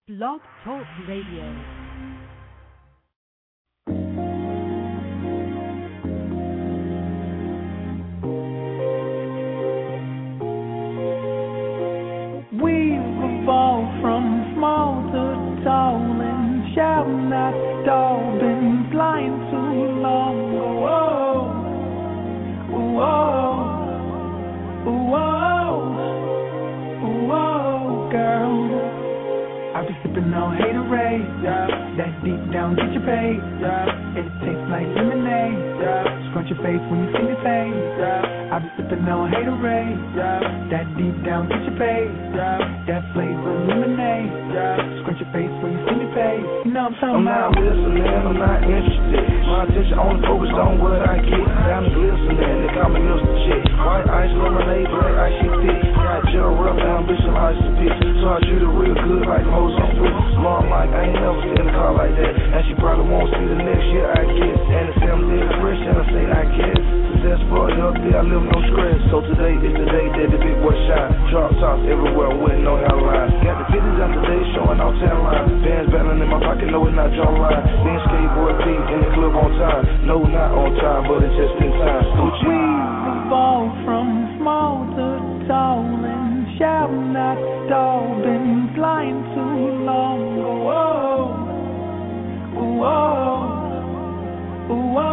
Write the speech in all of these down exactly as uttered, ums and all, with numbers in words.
Blog Talk Radio. We evolved from small to tall and shall not stall. Been blind too long. Whoa, whoa, whoa, whoa, girl. I be sipping on haterade, yeah. That deep down get your pay, yeah. It tastes like lemonade, yeah. Scrunch your face when you see me fade, yeah. I be sipping on haterade, yeah. That deep down get your pay, yeah. That flavor lemonade, yeah. Scrunch your face when you see me fade. You know what I'm talking I'm about? not listening, I'm not interested. My attention only focused on what I get. Down and glistening, they call me Mister Chick. White ice, lemonade, black ice, she thick. Got Joe rough, ambition, ice to pitch. So I treat her real good like hoes on foot. Mom like, I ain't never seen a car like that. And she probably won't see the next year, I guess. And it's them dead fresh, and I say I guess. Successful, healthy, I live no stress. So today is the day that the big boy shine. Drop tops everywhere, wouldn't know how to lie. Got the fifties out today, showing off ten lines. Bands battling in my pocket, no it's not John line. Then skateboard P in the club on time. No, not on time, but it's just in time. Gucci. We evolved from small to tall and shall not stall. Been blind too long. Whoa, whoa,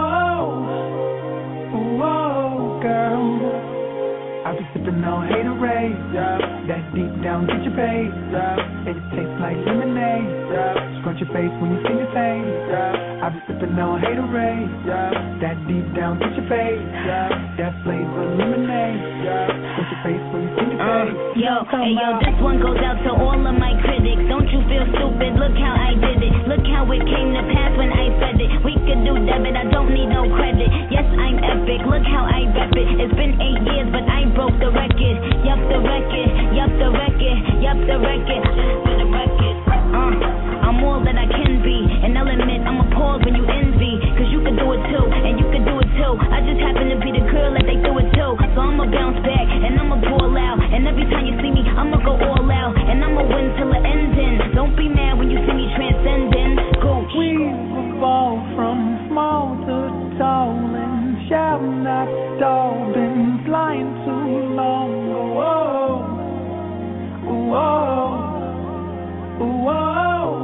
whoa, whoa, girl. I be sipping on haterade, yeah. That deep down get your pay, yeah. It tastes like lemonade, yeah. Scrunch your face when you see me fade, yeah. I be sipping on haterade, yeah. That deep down get your pay, yeah. That flavor lemonade, yeah. Scrunch your face when you see me fade. Uh, yo, hey yo, this one goes out to all of my critics. Don't you feel stupid? Look how I did it. Look how it came to pass when I said it. We could do debit, I don't need no credit. Yes, I'm epic. Look how I rep it. It's been eight years, but I broke the record. Yup, the record. Yup, the record. Yup, the record. For the record. Uh, I'm all that I can be, and I'll admit I'm appalled when you envy. Cause you can do it too, and you can do it too. I just happen to be the girl that they do it too. So I'ma bounce back, and I'ma ball out. And every time you see me, I'ma go all out. And I'ma win till the ending. Don't be mad when you see me transcending. Go. We evolved from small to tall and shall not stall. Been blind too long. Whoa, whoa, whoa,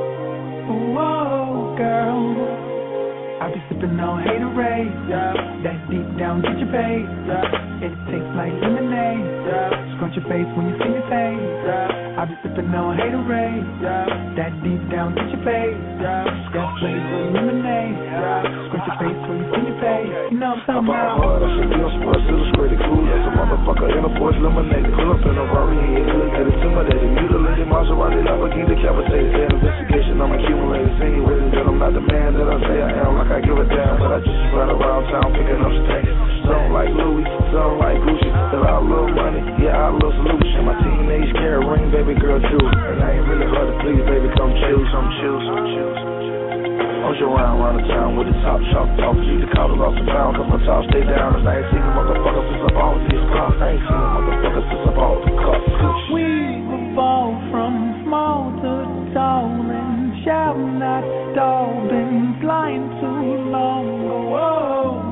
whoa, girl. I be sipping on haterade, yeah. That deep down get your pay, yeah. It tastes like lemonade, yeah. Scrunch your face when you see me fade, yeah. I be sipping on haterade, yeah. That deep down get your pay, yeah. That flavor lemonade, yeah. Scrunch your face when you see me fade. You know what I'm talking about? Hard, I should be on sports illustrated, cool as a motherfucker in a Porsche lemonade. Pull up in a Rari, he ain't look at intimidated. Mutilated Maserati, Lamborghini decapitated. An investigation, I'm accumulating, insinuating that I'm not the man that I say I am. Like I give a damn, but I just run around town picking up stacks. Some like Louis, some like Gucci. That I love money, yeah, I love solution. My teenage carrot ring, baby girl, too. And I ain't really hard to please, baby, come chill, some chill, some chill, some chill. I'm just around, around the town with the top shop talk. Keep the collar off the pound, cause my top stay down. And I ain't seen a motherfucker since I bought these cars. I ain't seen a motherfucker since I bought the car. We evolved from small to tall and shall not stall. Been blind too long. Whoa,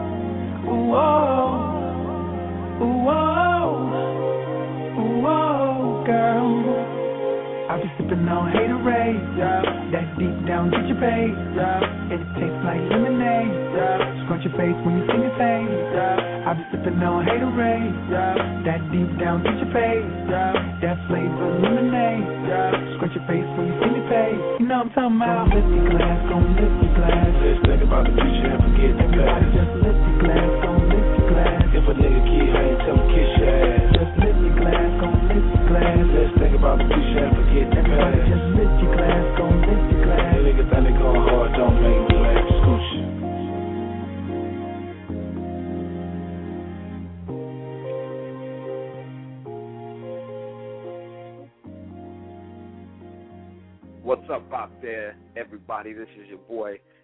whoa, whoa, whoa, girl. I be sipping on haterade, yeah. That deep down get your pay, yeah. It tastes like lemonade, yeah. Scrunch your face when you see me fade, yeah. I be sipping on haterade, yeah. That deep down get your pay, yeah. That flavor lemonade, yeah. Scrunch your face when you see me fade. You know what I'm talking about? Gon' lift your glass, gon' lift your glass. Let's think about the future and forget the past. Everybody just lift your glass, gon' lift your glass. If a nigga kid, I ain't tell him kiss your ass. Just lift your glass, gon' lift your glass. Let's think about the future and forget the past. Everybody just lift your glass, gon' lift your glass. That nigga think they going hard, don't make me laugh. Scooch. What's up out there, everybody? This is your boy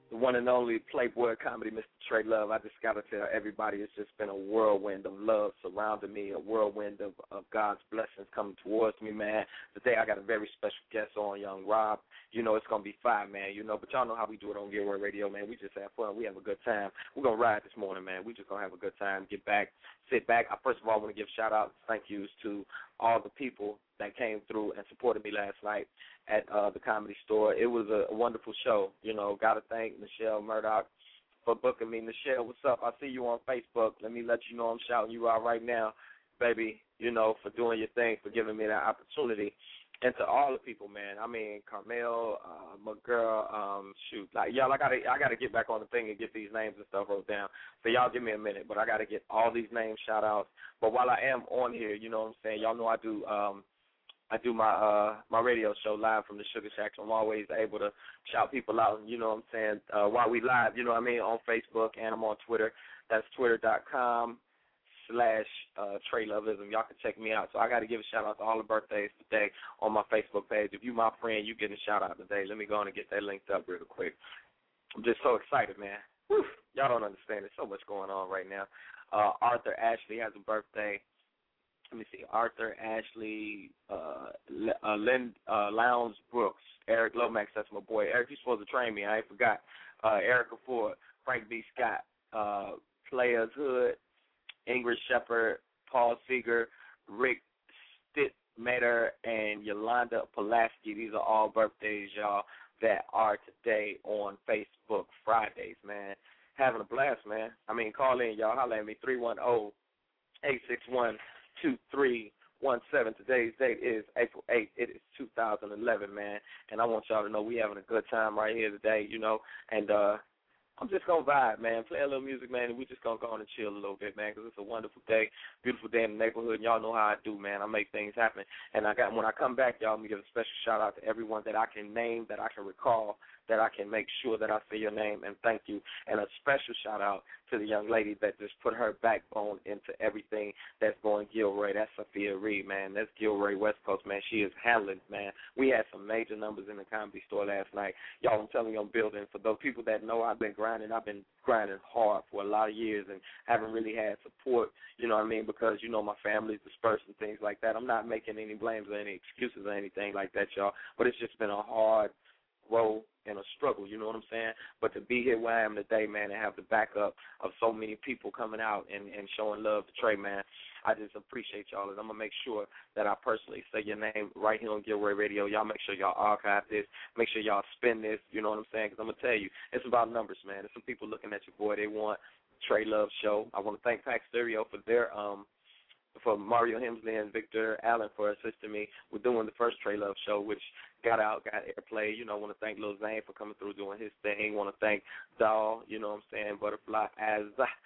the one and only Playboy Comedy, Mister Trey Love. I just got to tell everybody it's just been a whirlwind of love surrounding me, a whirlwind of, of God's blessings coming towards me, man. Today I got a very special guest on, Young Rob. You know, it's going to be fire, man. You know, but y'all know how we do it on Gilroy Radio, man. We just have fun. We have a good time. We're going to ride this morning, man. We just going to have a good time, get back, sit back. I first of all want to give shout-outs, thank yous to all the people that came through and supported me last night at uh, the Comedy Store. It was a, a wonderful show. You know, got to thank Michelle Murdoch for booking me. Michelle, what's up? I see you on Facebook. Let me let you know I'm shouting you out right now, baby, you know, for doing your thing, for giving me that opportunity. And to all the people, man. I mean, Carmel, uh, my girl, um, shoot, like y'all, I gotta, I gotta get back on the thing and get these names and stuff wrote down. So y'all give me a minute, but I gotta get all these names, shout outs. But while I am on here, you know what I'm saying? Y'all know I do, um, I do my uh, my radio show live from the Sugar Shack, so I'm always able to shout people out. You know what I'm saying? Uh, while we live, you know what I mean, on Facebook and I'm on Twitter. That's twitter dot com slash Trey Loveism. Y'all can check me out. So I got to give a shout-out to all the birthdays today on my Facebook page. If you my friend, you getting a shout-out today. Let me go on and get that linked up real quick. I'm just so excited, man. Whew. Y'all don't understand. There's so much going on right now. Uh, Arthur Ashley has a birthday. Let me see. Arthur Ashley, uh, uh, Lynn, uh, Lowndes Brooks, Eric Lomax, that's my boy. Eric, you're supposed to train me. I ain't forgot. Uh, Erica Ford, Frank B. Scott, uh, Players Hood, Ingrid Shepard, Paul Seeger, Rick Stittmatter, and Yolanda Pulaski. These are all birthdays, y'all, that are today on Facebook Fridays, man. Having a blast, man. I mean, call in, y'all. Holler at me, three one zero, eight six one, two three one seven. Today's date is April eighth. It is two thousand eleven, man. And I want y'all to know we having a good time right here today, you know. And uh, I'm just going to vibe, man. Play a little music, man, and we just going to go on and chill a little bit, man, because it's a wonderful day, beautiful day in the neighborhood, and y'all know how I do, man. I make things happen. And I got when I come back, y'all, I'm going to give a special shout-out to everyone that I can name, that I can recall, that I can make sure that I say your name and thank you. And a special shout-out to the young lady that just put her backbone into everything that's going Gilroy. That's Sophia Reed, man. That's Gilroy West Coast, man. She is handling, man. We had some major numbers in the Comedy Store last night. Y'all, I'm telling you, I'm building. For those people that know, I've been grinding. I've been grinding hard for a lot of years and haven't really had support, you know what I mean, because, you know, my family's dispersed and things like that. I'm not making any blames or any excuses or anything like that, y'all, but it's just been a hard road and a struggle, you know what I'm saying? But to be here where I am today, man, and have the backup of so many people coming out and, and showing love to Trey, man, I just appreciate y'all. And I'm going to make sure that I personally say your name right here on Gilroy Radio. Y'all make sure y'all archive this. Make sure y'all spin this, you know what I'm saying? Because I'm going to tell you, it's about numbers, man. There's some people looking at your boy. They want Trey Love Show. I want to thank Pack Stereo for their um, for Mario Hemsley and Victor Allen for assisting me with doing the first Trey Love Show, which got out, got airplay. You know, I want to thank Lil Zane for coming through doing his thing. I want to thank Doll, you know what I'm saying, Butterfly Az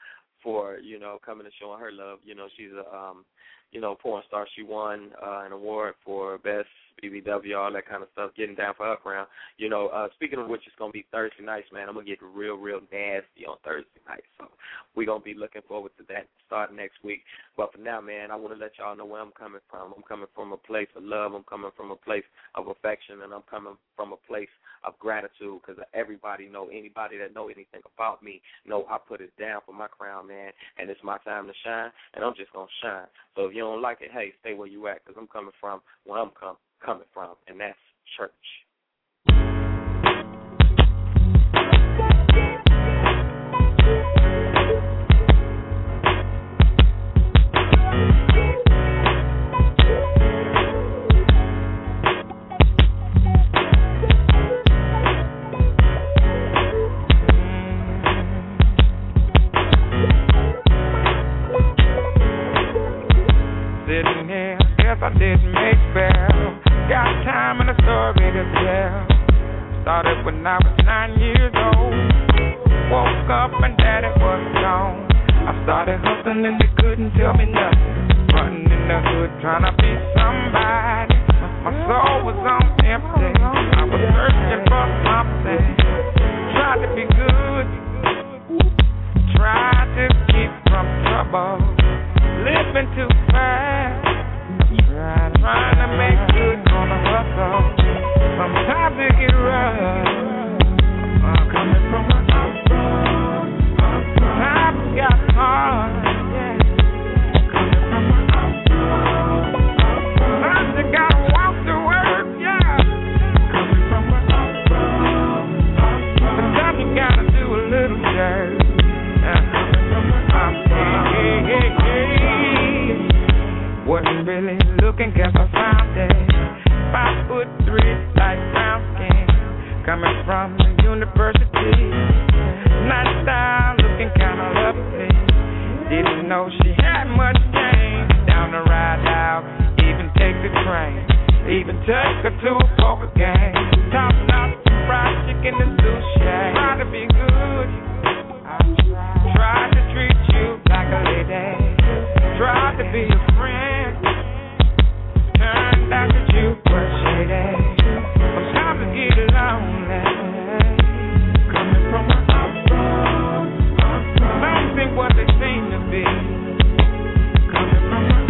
for, you know, coming and showing her love. You know, she's a, um, you know, porn star. She won uh, an award for Best B B W, all that kind of stuff, getting down for her crown. You know, uh, speaking of which, it's going to be Thursday nights, man. I'm going to get real, real nasty on Thursday night. So we're going to be looking forward to that starting next week. But for now, man, I want to let y'all know where I'm coming from. I'm coming from a place of love. I'm coming from a place of affection, and I'm coming from a place of gratitude because everybody know, anybody that know anything about me, know I put it down for my crown, man, and it's my time to shine, and I'm just going to shine. So if you don't like it, hey, stay where you at because I'm coming from where I'm com- coming from, and that's church. Sitting here, guess I didn't make bail. Got time and a story to tell. Started when I was nine years old. Woke up and daddy was gone. I started hustling and they couldn't tell me nothing. Running in the hood trying to be somebody. My soul was on empty. I was searching for something. Tried to be good. Tried to keep from trouble. Living too fast. Trying, trying to make good on the hustle. Sometimes it get rough. I'm coming from a good, three light brown skin, coming from the university. Nice style, looking kinda lovely. Didn't know she had much game. Down the ride out, even take the train, even take her to a poker game. Tossing out some fried chicken and sushi. Try to be good, try to treat you like a lady, try to be a friend. Turned out that you were shady. Sometimes I get lonely. Coming from a some think what they seem to be. Coming from a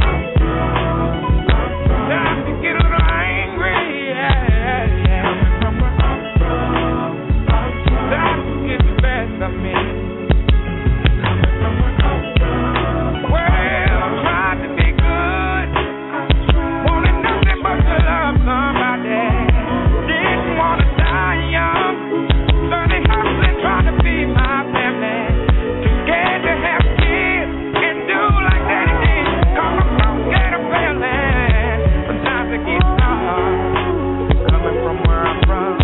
time to get a little angry, yeah, yeah. Coming from a time to get the best of me. Coming from a well, I'm trying to be good, wanted nothing but to love somebody. Didn't want to die young, learning hustling, trying to feed my family. Too scared to have kids and do like daddy did. Cause I'm so scared of failing. Sometimes it gets hard, coming from where I'm from.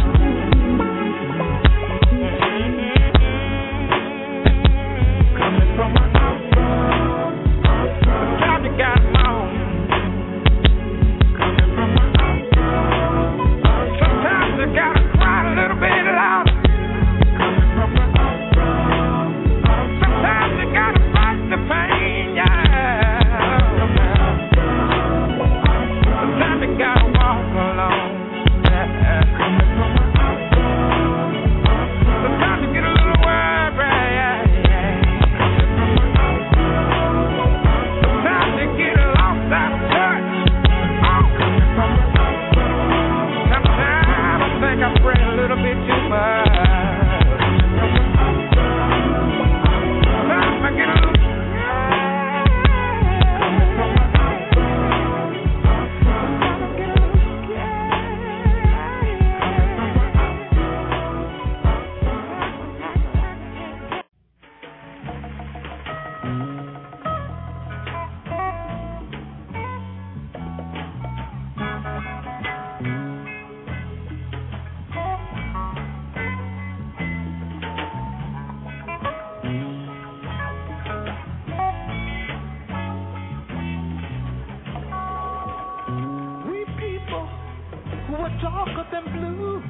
Coming from where I'm from. Sometimes you got moan. Coming from where I'm from. Sometimes you gotta cry a little bit louder. Coming from where I'm from. Sometimes you gotta fight the pain, yeah. Sometimes you gotta walk alone. Yeah. Coming from where I'm from. Sometimes you get a little worried, yeah, yeah. Coming from where I'm from. Sometimes you get lost out of touch. Oh, coming from where I'm from. Sometimes I think I pray a little bit too much. Sometimes I get a little We people who are darker than blue,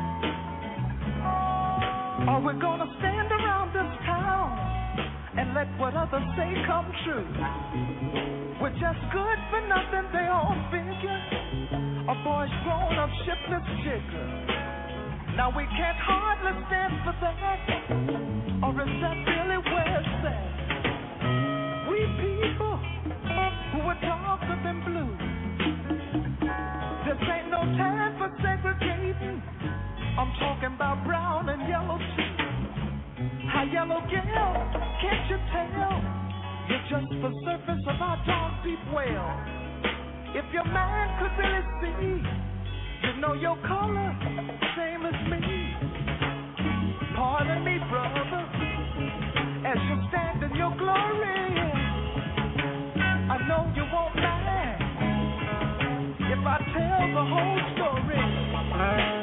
are we gonna stand around this town and let what others say come true? We're just good for nothing, they all figure. A boy's grown up, shiftless jigger. Now we can't hardly stand for that, or is that really where it's at? We people who are darker than blue, this ain't no time for segregating. I'm talking about brown and yellow too. How yellow girl, can't you tell? You're just the surface of our dark deep well. If your mind could really see, you know your color, same as me. Pardon me, brother, as you stand in your glory. I know you won't mind if I tell the whole story.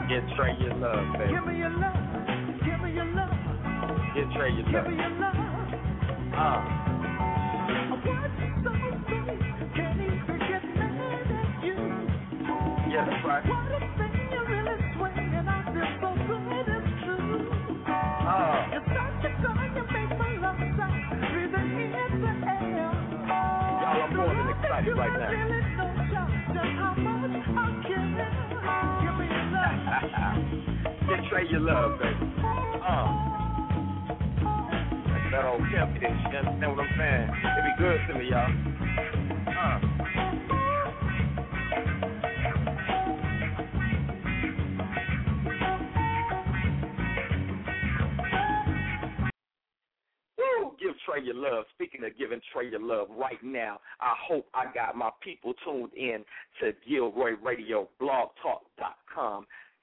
Get Trey your love, baby. Give me your love. Give me your love. Get Trey your Give love. me your love. Uh. What's so sweet? Can't even get mad at you. Yeah, that's right. What a thing you really swing, and I feel so good it's true. Uh. You're such a girl, you make my love sound breathing in the air. Y'all, I'm more than excited right now. You really know just how much I care. Give me your love. Get Trey your love, baby. Uh. That's that old Kempy, you understand what I'm saying? It be good to me, y'all. Uh. Woo! Give Trey your love. Speaking of giving Trey your love right now, I hope I got my people tuned in to Gilroy Radio, blog talk dot com.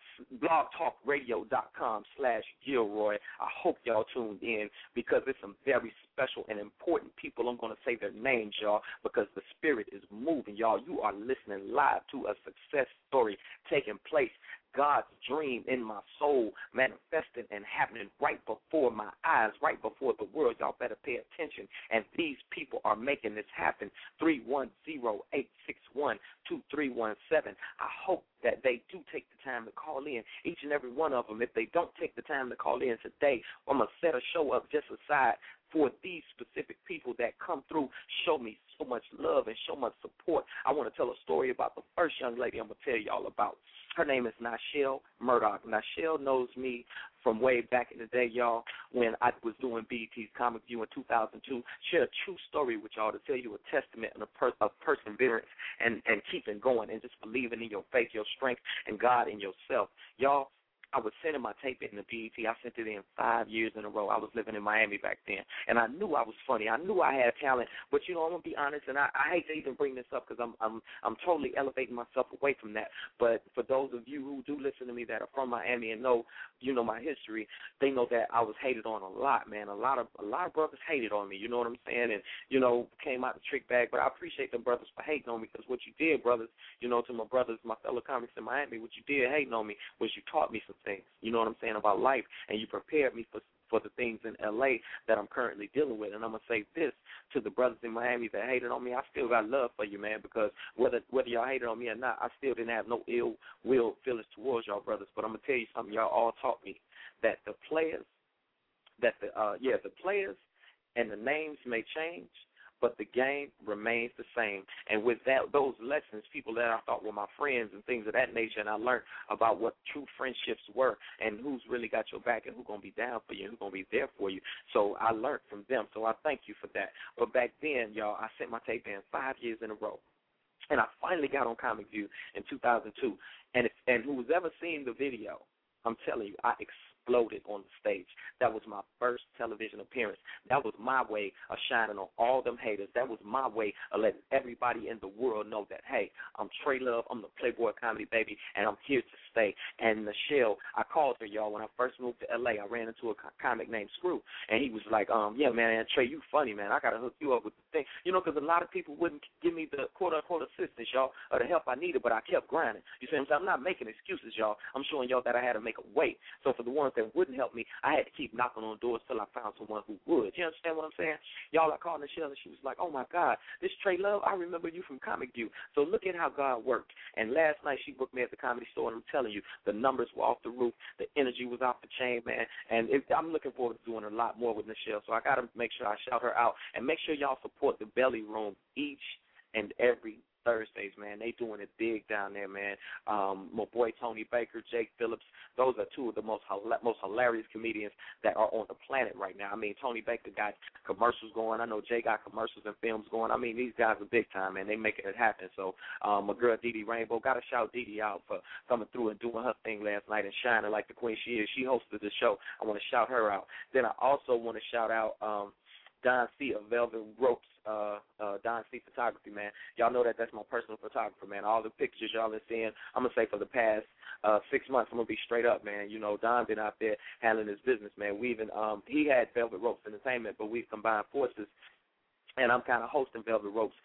blogtalkradio.com slash Gilroy. I hope y'all tuned in because there's some very special and important people. I'm going to say their names, y'all, because the spirit is moving, y'all. You are listening live to a success story taking place. God's dream in my soul manifesting and happening right before my eyes, right before the world. Y'all better pay attention. And these people are making this happen. three one zero, eight six one, two three one seven. I hope that they do take the time to call in, each and every one of them. If they don't take the time to call in today, I'm going to set a show up just aside for these specific people that come through, show me so much love and so much support. I want to tell a story about the first young lady I'm going to tell y'all about. Her name is Nichelle Murdoch. Nichelle knows me from way back in the day, y'all, when I was doing B E T's Comic View in two thousand two. Share a true story with y'all to tell you a testament and a per- of perseverance and, and keeping going and just believing in your faith, your strength, and God and yourself. Y'all, I was sending my tape in to B E T. I sent it in five years in a row. I was living in Miami back then, and I knew I was funny. I knew I had talent, but, you know, I'm going to be honest, and I, I hate to even bring this up because I'm, I'm, I'm totally elevating myself away from that. But for those of you who do listen to me that are from Miami and know, you know, my history, they know that I was hated on a lot, man. A lot of a lot of brothers hated on me, you know what I'm saying, and, you know, came out the trick bag. But I appreciate them brothers for hating on me because what you did, brothers, you know, to my brothers, my fellow comics in Miami, what you did hating on me was you taught me some things, you know what I'm saying, about life, and you prepared me for for the things in L A that I'm currently dealing with. And I'm going to say this to the brothers in Miami that hated on me, I still got love for you, man, because whether whether y'all hated on me or not, I still didn't have no ill will feelings towards y'all brothers. But I'm going to tell you something, y'all all taught me, that the players, that the, uh, yeah, the players and the names may change, but the game remains the same. And with that, those lessons, people that I thought were my friends and things of that nature, and I learned about what true friendships were and who's really got your back and who's going to be down for you and who's going to be there for you. So I learned from them, so I thank you for that. But back then, y'all, I sent my tape in five years in a row. And I finally got on Comic View in two thousand two. And, if, and who's ever seen the video, I'm telling you, I exploded on the stage. That was my first television appearance. That was my way of shining on all them haters. That was my way of letting everybody in the world know that, hey, I'm Trey Love, I'm the Playboy Comedy Baby, and I'm here to stay. And Nichelle, I called her, y'all, when I first moved to L A. I ran into a comic named Screw, and he was like, um, yeah, man, Trey, you funny, man. I got to hook you up with the thing. You know, because a lot of people wouldn't give me the quote-unquote assistance, y'all, or the help I needed, but I kept grinding. You see what I'm saying? I'm not making excuses, y'all. I'm showing y'all that I had to make a way. So for the ones that wouldn't help me, I had to keep knocking on doors till I found someone who would. You understand what I'm saying? Y'all, I called Nichelle, and she was like, oh, my God, this Trey Love, I remember you from Comic View. So look at how God worked. And last night she booked me at the Comedy Store, and I'm telling you, the numbers were off the roof. The energy was off the chain, man. And it, I'm looking forward to doing a lot more with Nichelle. So I got to make sure I shout her out. And make sure y'all support the Belly Room each and every Thursdays, man. They doing it big down there, man. Um, my boy Tony Baker, Jake Phillips, those are two of the most most hilarious comedians that are on the planet right now. I mean, Tony Baker got commercials going. I know Jay got commercials and films going. I mean, these guys are big time, man. They making it happen. So um, my girl Dee Dee Rainbow, got to shout Dee Dee out for coming through and doing her thing last night and shining like the queen she is. She hosted the show. I want to shout her out. Then I also want to shout out um, Don C. of Velvet Ropes, uh, uh, Don C. Photography, man. Y'all know that that's my personal photographer, man. All the pictures y'all been seeing, I'm going to say for the past uh, six months, I'm going to be straight up, man. You know, Don been out there handling his business, man. We even, um, he had Velvet Ropes Entertainment, but we've combined forces, and I'm kind of hosting Velvet Ropes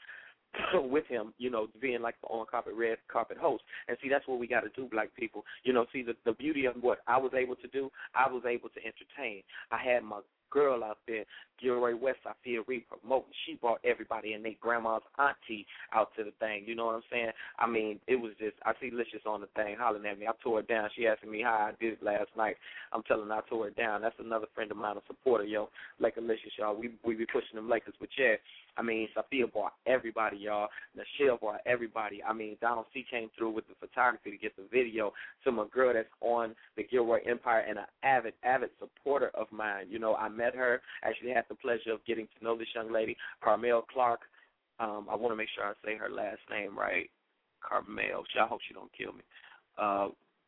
with him, you know, being like the on-carpet, red carpet host. And see, that's what we got to do, black people. You know, see, the, the beauty of what I was able to do, I was able to entertain. I had my girl out there, Gilroy West, I feel re-promoting. She brought everybody and their grandma's auntie out to the thing. You know what I'm saying? I mean, it was just, I see Licious on the thing hollering at me. I tore it down. She asking me how I did it last night. I'm telling her I tore it down. That's another friend of mine, a supporter, yo. Laker Licious, y'all. We we be pushing them Lakers, but yeah. I mean, Sophia brought everybody, y'all. Michelle brought everybody. I mean, Donald C. came through with the photography to get the video to my girl that's on the Gilroy Empire and an avid, avid supporter of mine. You know, I met her. Actually had the pleasure of getting to know this young lady, Carmel Clark. Um, I want to make sure I say her last name right. Carmel. I hope she don't kill me. Uh,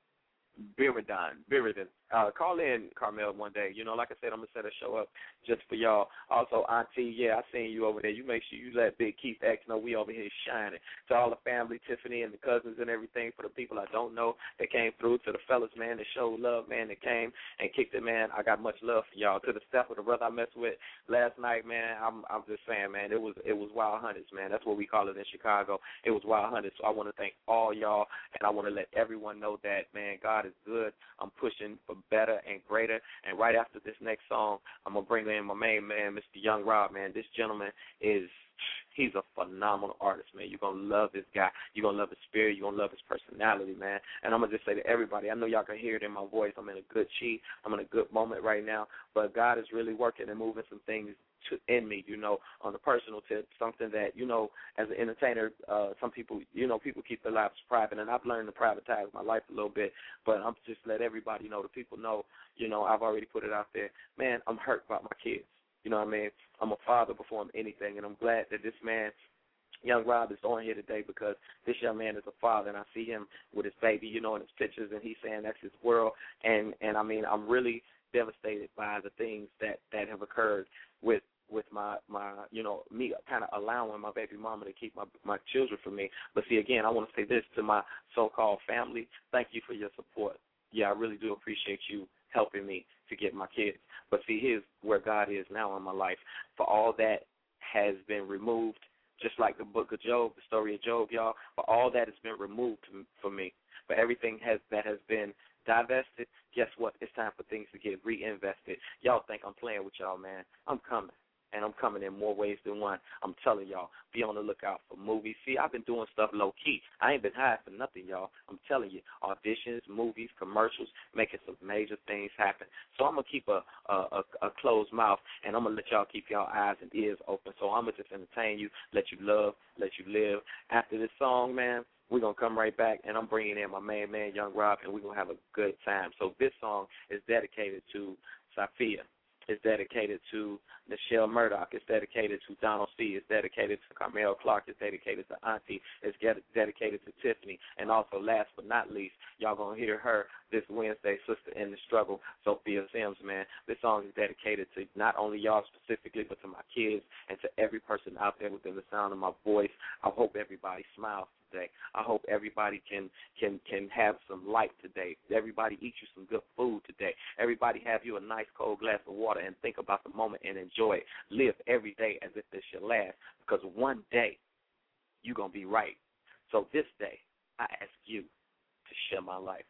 Biridan. Biridan. Uh, call in, Carmel, one day. You know, like I said, I'm going to set a show up just for y'all. Also, Auntie, yeah, I seen you over there. You make sure you let Big Keith X know we over here shining. To all the family, Tiffany and the cousins and everything, for the people I don't know that came through, to the fellas, man, that showed love, man, that came and kicked it, man, I got much love for y'all. To the staff of the brother I messed with last night, man, I'm I'm just saying, man, it was it was Wild Hunters, man. That's what we call it in Chicago. It was Wild Hunters. So I want to thank all y'all, and I want to let everyone know that, man, God is good. I'm pushing for better and greater. And right after this next song, I'm going to bring in my main man, Mister Young Rob, man. This gentleman is, he's a phenomenal artist, man. You're going to love this guy. You're going to love his spirit. You're going to love his personality, man. And I'm going to just say to everybody, I know y'all can hear it in my voice. I'm in a good chi. I'm in a good moment right now. But God is really working and moving some things to, in me, you know, on the personal tip, something that, you know, as an entertainer, uh, some people, you know, people keep their lives private, and I've learned to privatize my life a little bit, but I'm just let everybody know, the people know, you know, I've already put it out there. Man, I'm hurt about my kids. You know what I mean? I'm a father before I'm anything, and I'm glad that this man, Young Rob, is on here today because this young man is a father, and I see him with his baby, you know, in his pictures, and he's saying that's his world, and, and I mean, I'm really devastated by the things that, that have occurred with with my, my, you know, me kind of allowing my baby mama to keep my my children from me. But see, again, I want to say this to my so-called family. Thank you for your support. Yeah, I really do appreciate you helping me to get my kids. But see, here's where God is now in my life. For all that has been removed, just like the book of Job, the story of Job, y'all, for all that has been removed for me, for everything has that has been divested, guess what? It's time for things to get reinvested. Y'all think I'm playing with y'all, man. I'm coming. And I'm coming in more ways than one. I'm telling y'all, be on the lookout for movies. See, I've been doing stuff low-key. I ain't been high for nothing, y'all. I'm telling you, auditions, movies, commercials, making some major things happen. So I'm going to keep a, a, a, a closed mouth, and I'm going to let y'all keep y'all eyes and ears open. So I'm going to just entertain you, let you love, let you live. After this song, man, we're going to come right back, and I'm bringing in my main man, Young Rob, and we're going to have a good time. So this song is dedicated to Sophia. It's dedicated to Michelle Murdoch. It's dedicated to Donald C. It's dedicated to Carmel Clark. It's dedicated to Auntie. It's get, dedicated to Tiffany. And also, last but not least, y'all going to hear her this Wednesday, Sister in the Struggle, Sophia Sims, man. This song is dedicated to not only y'all specifically, but to my kids and to every person out there within the sound of my voice. I hope everybody smiles today. I hope everybody can can can have some light today. Everybody eat you some good food today. Everybody have you a nice cold glass of water and think about the moment and enjoy it. Live every day as if this should last, because one day you're going to be right. So this day, I ask you to share my life.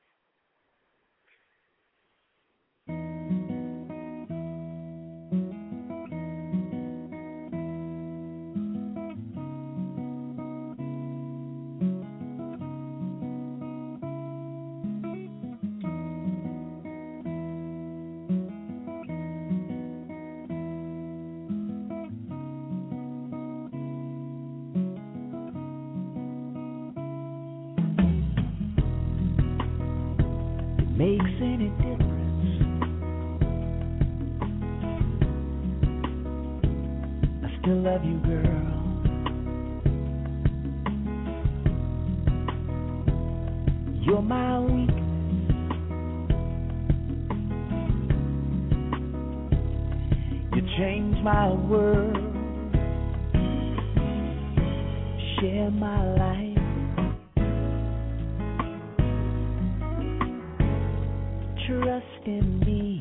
Makes any difference? I still love you, girl. You're my weakness. You change my world. Share my life. Trust in me.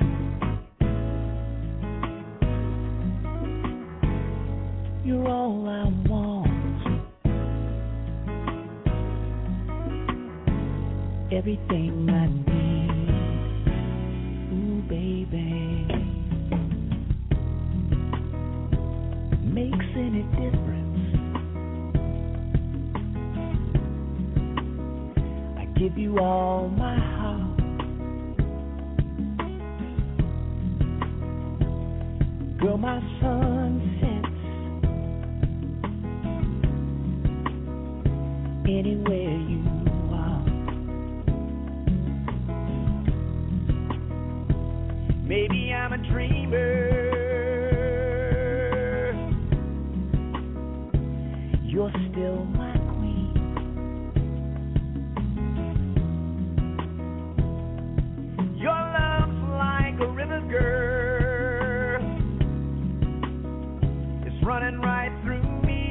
You're all I want. everything I need. Ooh, baby. Makes any difference. I give you all my heart. Girl, my sun sets anywhere you are. Maybe I'm a dreamer. You're still my queen. Your love's like a river, girl. It's running right through me.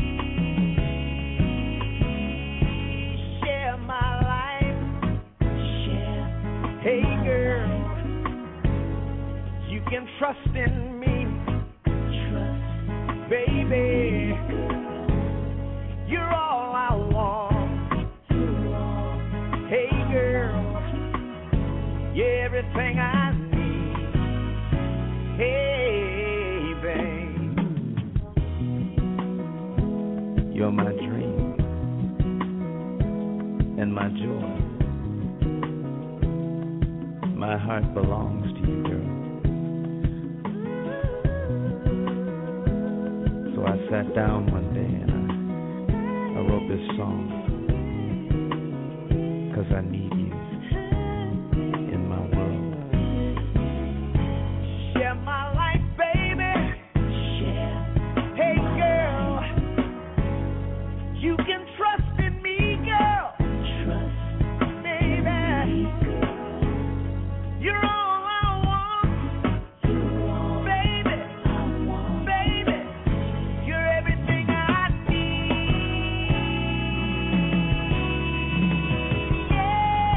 Share my life. Share. Hey, girl. Life. You can trust in me. Trust. Baby. You're all I want. Hey, girl. Yeah, everything I need. Hey, babe. You're my dream and my joy. My heart belongs to you, girl. So I sat down one day and I I wrote this song, 'cause I need you in my world. Share my life, baby. Share. Hey, girl. You can trust in me, girl. Trust. Baby. You're all I want. You're all baby. I want. Baby. You're everything I need. Yeah.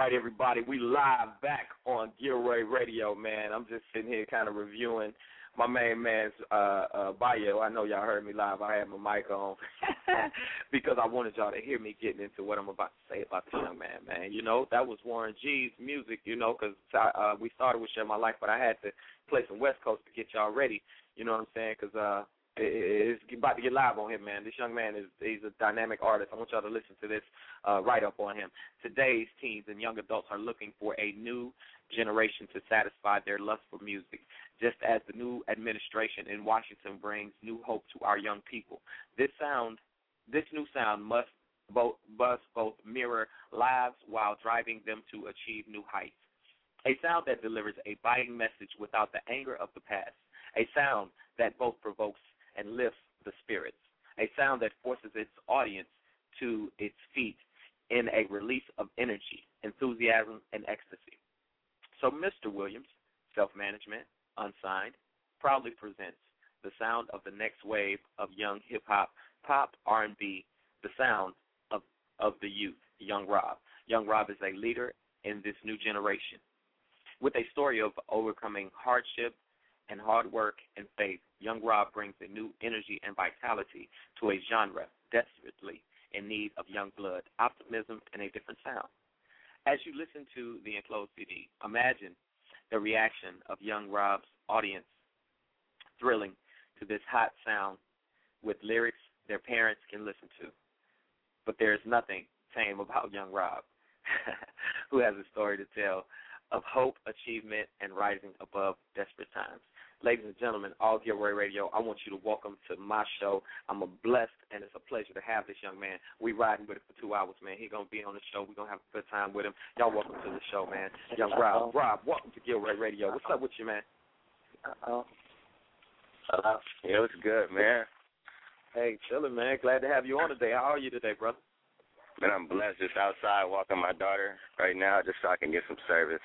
right, everybody, we live back on Gilroy Radio, man. I'm just sitting here kind of reviewing my main man's uh, uh, bio. I know y'all heard me live. I had my mic on because I wanted y'all to hear me getting into what I'm about to say about this young man, man. You know, that was Warren G's music, you know, because uh, we started with Share My Life, but I had to play some West Coast to get y'all ready, you know what I'm saying, because uh, it, it's about to get live on him, man. This young man, is he's a dynamic artist. I want y'all to listen to this uh, write-up on him. Today's teens and young adults are looking for a new generation to satisfy their lust for music, just as the new administration in Washington brings new hope to our young people. This sound, this new sound must both, must both mirror lives while driving them to achieve new heights. A sound that delivers a biting message without the anger of the past. A sound that both provokes and lifts the spirits. A sound that forces its audience to its feet in a release of energy, enthusiasm, and ecstasy. So Mister Williams, Self-Management, Unsigned, proudly presents the sound of the next wave of young hip-hop, pop, R and B, the sound of, of the youth, Young Rob. Young Rob is a leader in this new generation. With a story of overcoming hardship and hard work and faith, Young Rob brings a new energy and vitality to a genre desperately in need of young blood, optimism, and a different sound. As you listen to the enclosed C D, imagine the reaction of Young Rob's audience thrilling to this hot sound with lyrics their parents can listen to. But there is nothing tame about Young Rob, who has a story to tell of hope, achievement, and rising above desperate times. Ladies and gentlemen, all Gilroy Radio, I want you to welcome to my show. I'm a blessed, and it's a pleasure to have this young man. We riding with it for two hours, man. He's going to be on the show. We're going to have a good time with him. Y'all welcome to the show, man. Young Rob. Rob, welcome to Gilroy Radio. What's up with you, man? Uh-oh. Hello. Yeah, it's good, man. Hey, chilling, man. Glad to have you on today. How are you today, brother? Man, I'm blessed. Just outside walking my daughter right now just so I can get some service.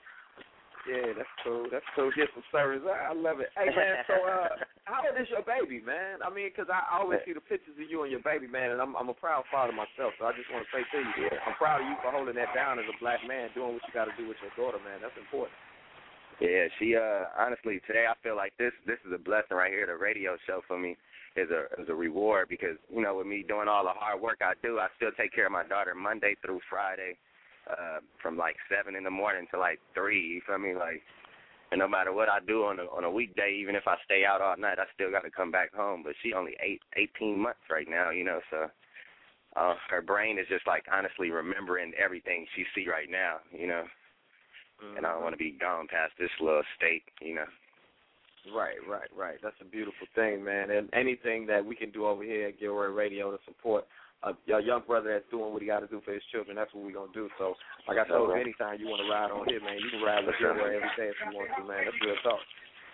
Yeah, that's cool. That's cool. Get some service. I love it. Hey, man, so uh, how old is your baby, man? I mean, because I always see the pictures of you and your baby, man, and I'm I'm a proud father myself, so I just want to say to you, I'm proud of you for holding that down as a black man, doing what you got to do with your daughter, man. That's important. Yeah, she, uh, honestly, today I feel like this this is a blessing right here. The radio show for me is a is a reward because, you know, with me doing all the hard work I do, I still take care of my daughter Monday through Friday. Uh, from like seven in the morning to like three, you feel me? Like, and no matter what I do on a on a weekday, even if I stay out all night, I still got to come back home. But she only eight, eighteen months right now, you know, so uh, her brain is just like honestly remembering everything she see right now, you know. Mm-hmm. And I don't want to be gone past this little state, you know. Right, right, right. That's a beautiful thing, man. And anything that we can do over here at Gilroy Radio to support a, a young brother that's doing what he got to do for his children, that's what we're going to do. So, like I told you, anytime you want to ride on here, man, you can ride with Gilroy every day if you want to, man. That's real talk.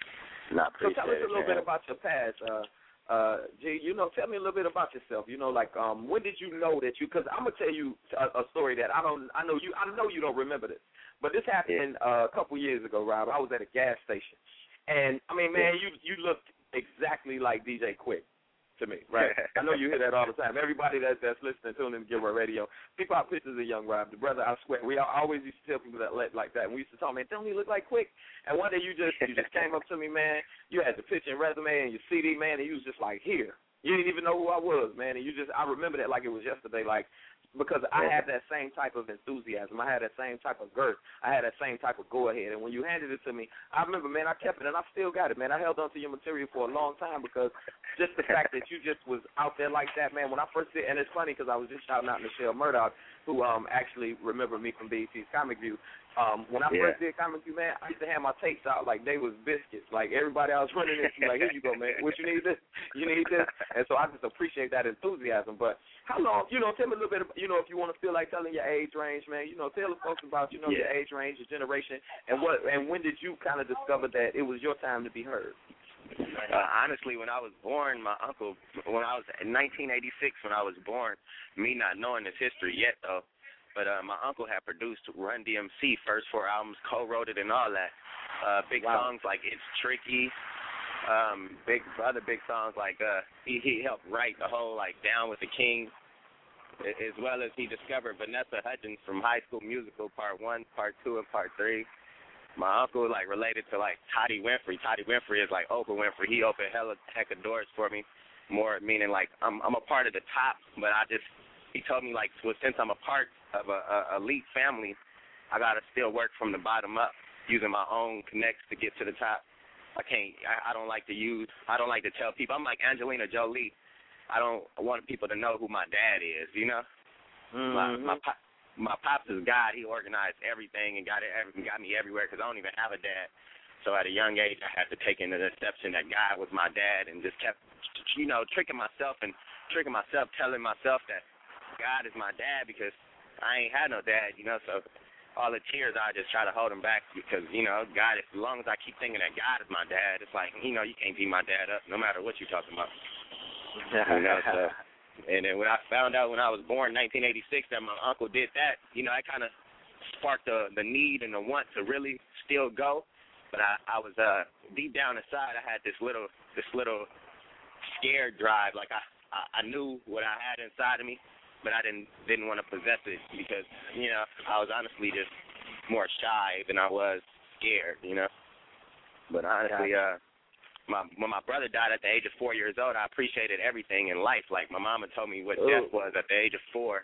Not so tell us a little it, bit about your past. Uh, uh, G, you know, tell me a little bit about yourself. You know, like um, when did you know that you? Because I'm gonna tell you a, a story that I don't. I know you. I know you don't remember this, but this happened yeah. uh, a couple years ago, Rob. I was at a gas station, and I mean, man, you you looked exactly like D J Quick. To me, right? I know you hear that all the time. Everybody that, that's listening, tuning in to Gilroy Radio, people out pictures of Young Rob. The brother, I swear, we always used to tell people that like that. We used to talk, man, don't he look like Quick? And one day you just you just came up to me, man. You had the picture and resume and your C D, man, and you was just like, here. You didn't even know who I was, man. And you just, I remember that like it was yesterday, like, because I had that same type of enthusiasm. I had that same type of girth. I had that same type of go-ahead. And when you handed it to me, I remember, man, I kept it, and I still got it, man. I held on to your material for a long time because just the fact that you just was out there like that, man, when I first did, and it's funny because I was just shouting out Michelle Murdoch, who um actually remembered me from B E T's Comic View. Um, when I yeah. first did Comic View, man, I used to have my tapes out like they was biscuits. Like everybody I was running into, like, here you go, man. What you need this? You need this? And so I just appreciate that enthusiasm. But how long, you know, tell me a little bit, about, you know, if you want to feel like telling your age range, man, you know, tell the folks about, you know, yeah. your age range, your generation, and what, and when did you kind of discover that it was your time to be heard? Uh, honestly, when I was born, my uncle, when I was in nineteen eighty-six, when I was born, me not knowing this history yet, though, but uh, my uncle had produced Run D M C, first four albums, co-wrote it and all that. Uh, big wow. songs like It's Tricky, um, big other big songs like uh, he he helped write the whole like Down with the King. as well as he discovered Vanessa Hudgens from High School Musical Part One, Part Two, and Part Three. My uncle like related to like Toddy Winfrey. Toddy Winfrey is like Oprah Winfrey. He opened hella heck of doors for me. More meaning like I'm I'm a part of the top, but I just he told me like well, since I'm a part of a, a elite family, I gotta still work from the bottom up, using my own connects to get to the top. I can't. I, I don't like to use. I don't like to tell people. I'm like Angelina Jolie. I don't want people to know who my dad is. You know, Mm-hmm. my my pop, my pops is God. He organized everything and got it. Got me everywhere because I don't even have a dad. So at a young age, I had to take into the exception that God was my dad, and just kept, you know, tricking myself and tricking myself, telling myself that God is my dad because I ain't had no dad. You know, so. All the tears, I just try to hold them back because, you know, God, as long as I keep thinking that God is my dad, it's like, you know, you can't beat my dad up no matter what you're talking about. You know, so, and then when I found out when I was born in nineteen eighty-six that my uncle did that, you know, that kind of sparked the, the need and the want to really still go. But I, I was, uh, deep down inside, I had this little, this little scared drive. Like I, I, I knew what I had inside of me, but I didn't didn't want to possess it because, you know, I was honestly just more shy than I was scared, you know. But honestly, uh, my when my brother died at the age of four years old, I appreciated everything in life. Like my mama told me what oh. death was at the age of four,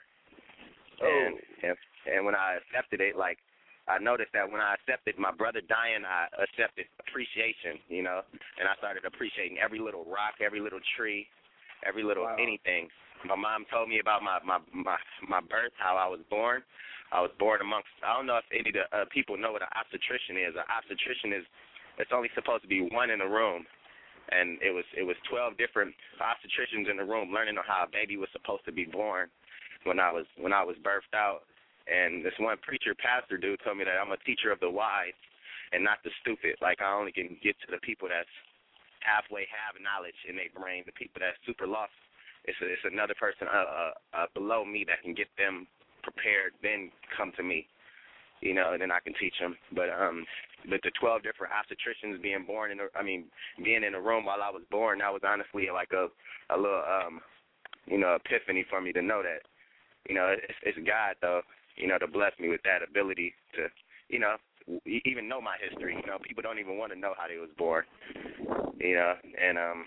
oh. and, and and when I accepted it, like I noticed that when I accepted my brother dying, I accepted appreciation, you know, and I started appreciating every little rock, every little tree, every little wow. anything. My mom told me about my, my, my, my birth, how I was born. I was born amongst, I don't know if any of the uh, people know what an obstetrician is. An obstetrician is, it's only supposed to be one in the room. And it was it was twelve different obstetricians in the room learning on how a baby was supposed to be born when I was when I was birthed out. And this one preacher, pastor dude told me that I'm a teacher of the wise and not the stupid. Like I only can get to the people that's halfway have knowledge in their brain, the people that's super lost. It's a, it's another person uh, uh, uh, below me that can get them prepared, then come to me, you know, and then I can teach them. But um, but the twelve different obstetricians being born in, the, I mean, being in the room while I was born, that was honestly like a a little, um, you know, epiphany for me to know that, you know, it's, it's God though, you know, to bless me with that ability to, you know, even know my history. You know, people don't even want to know how they was born, you know, and um.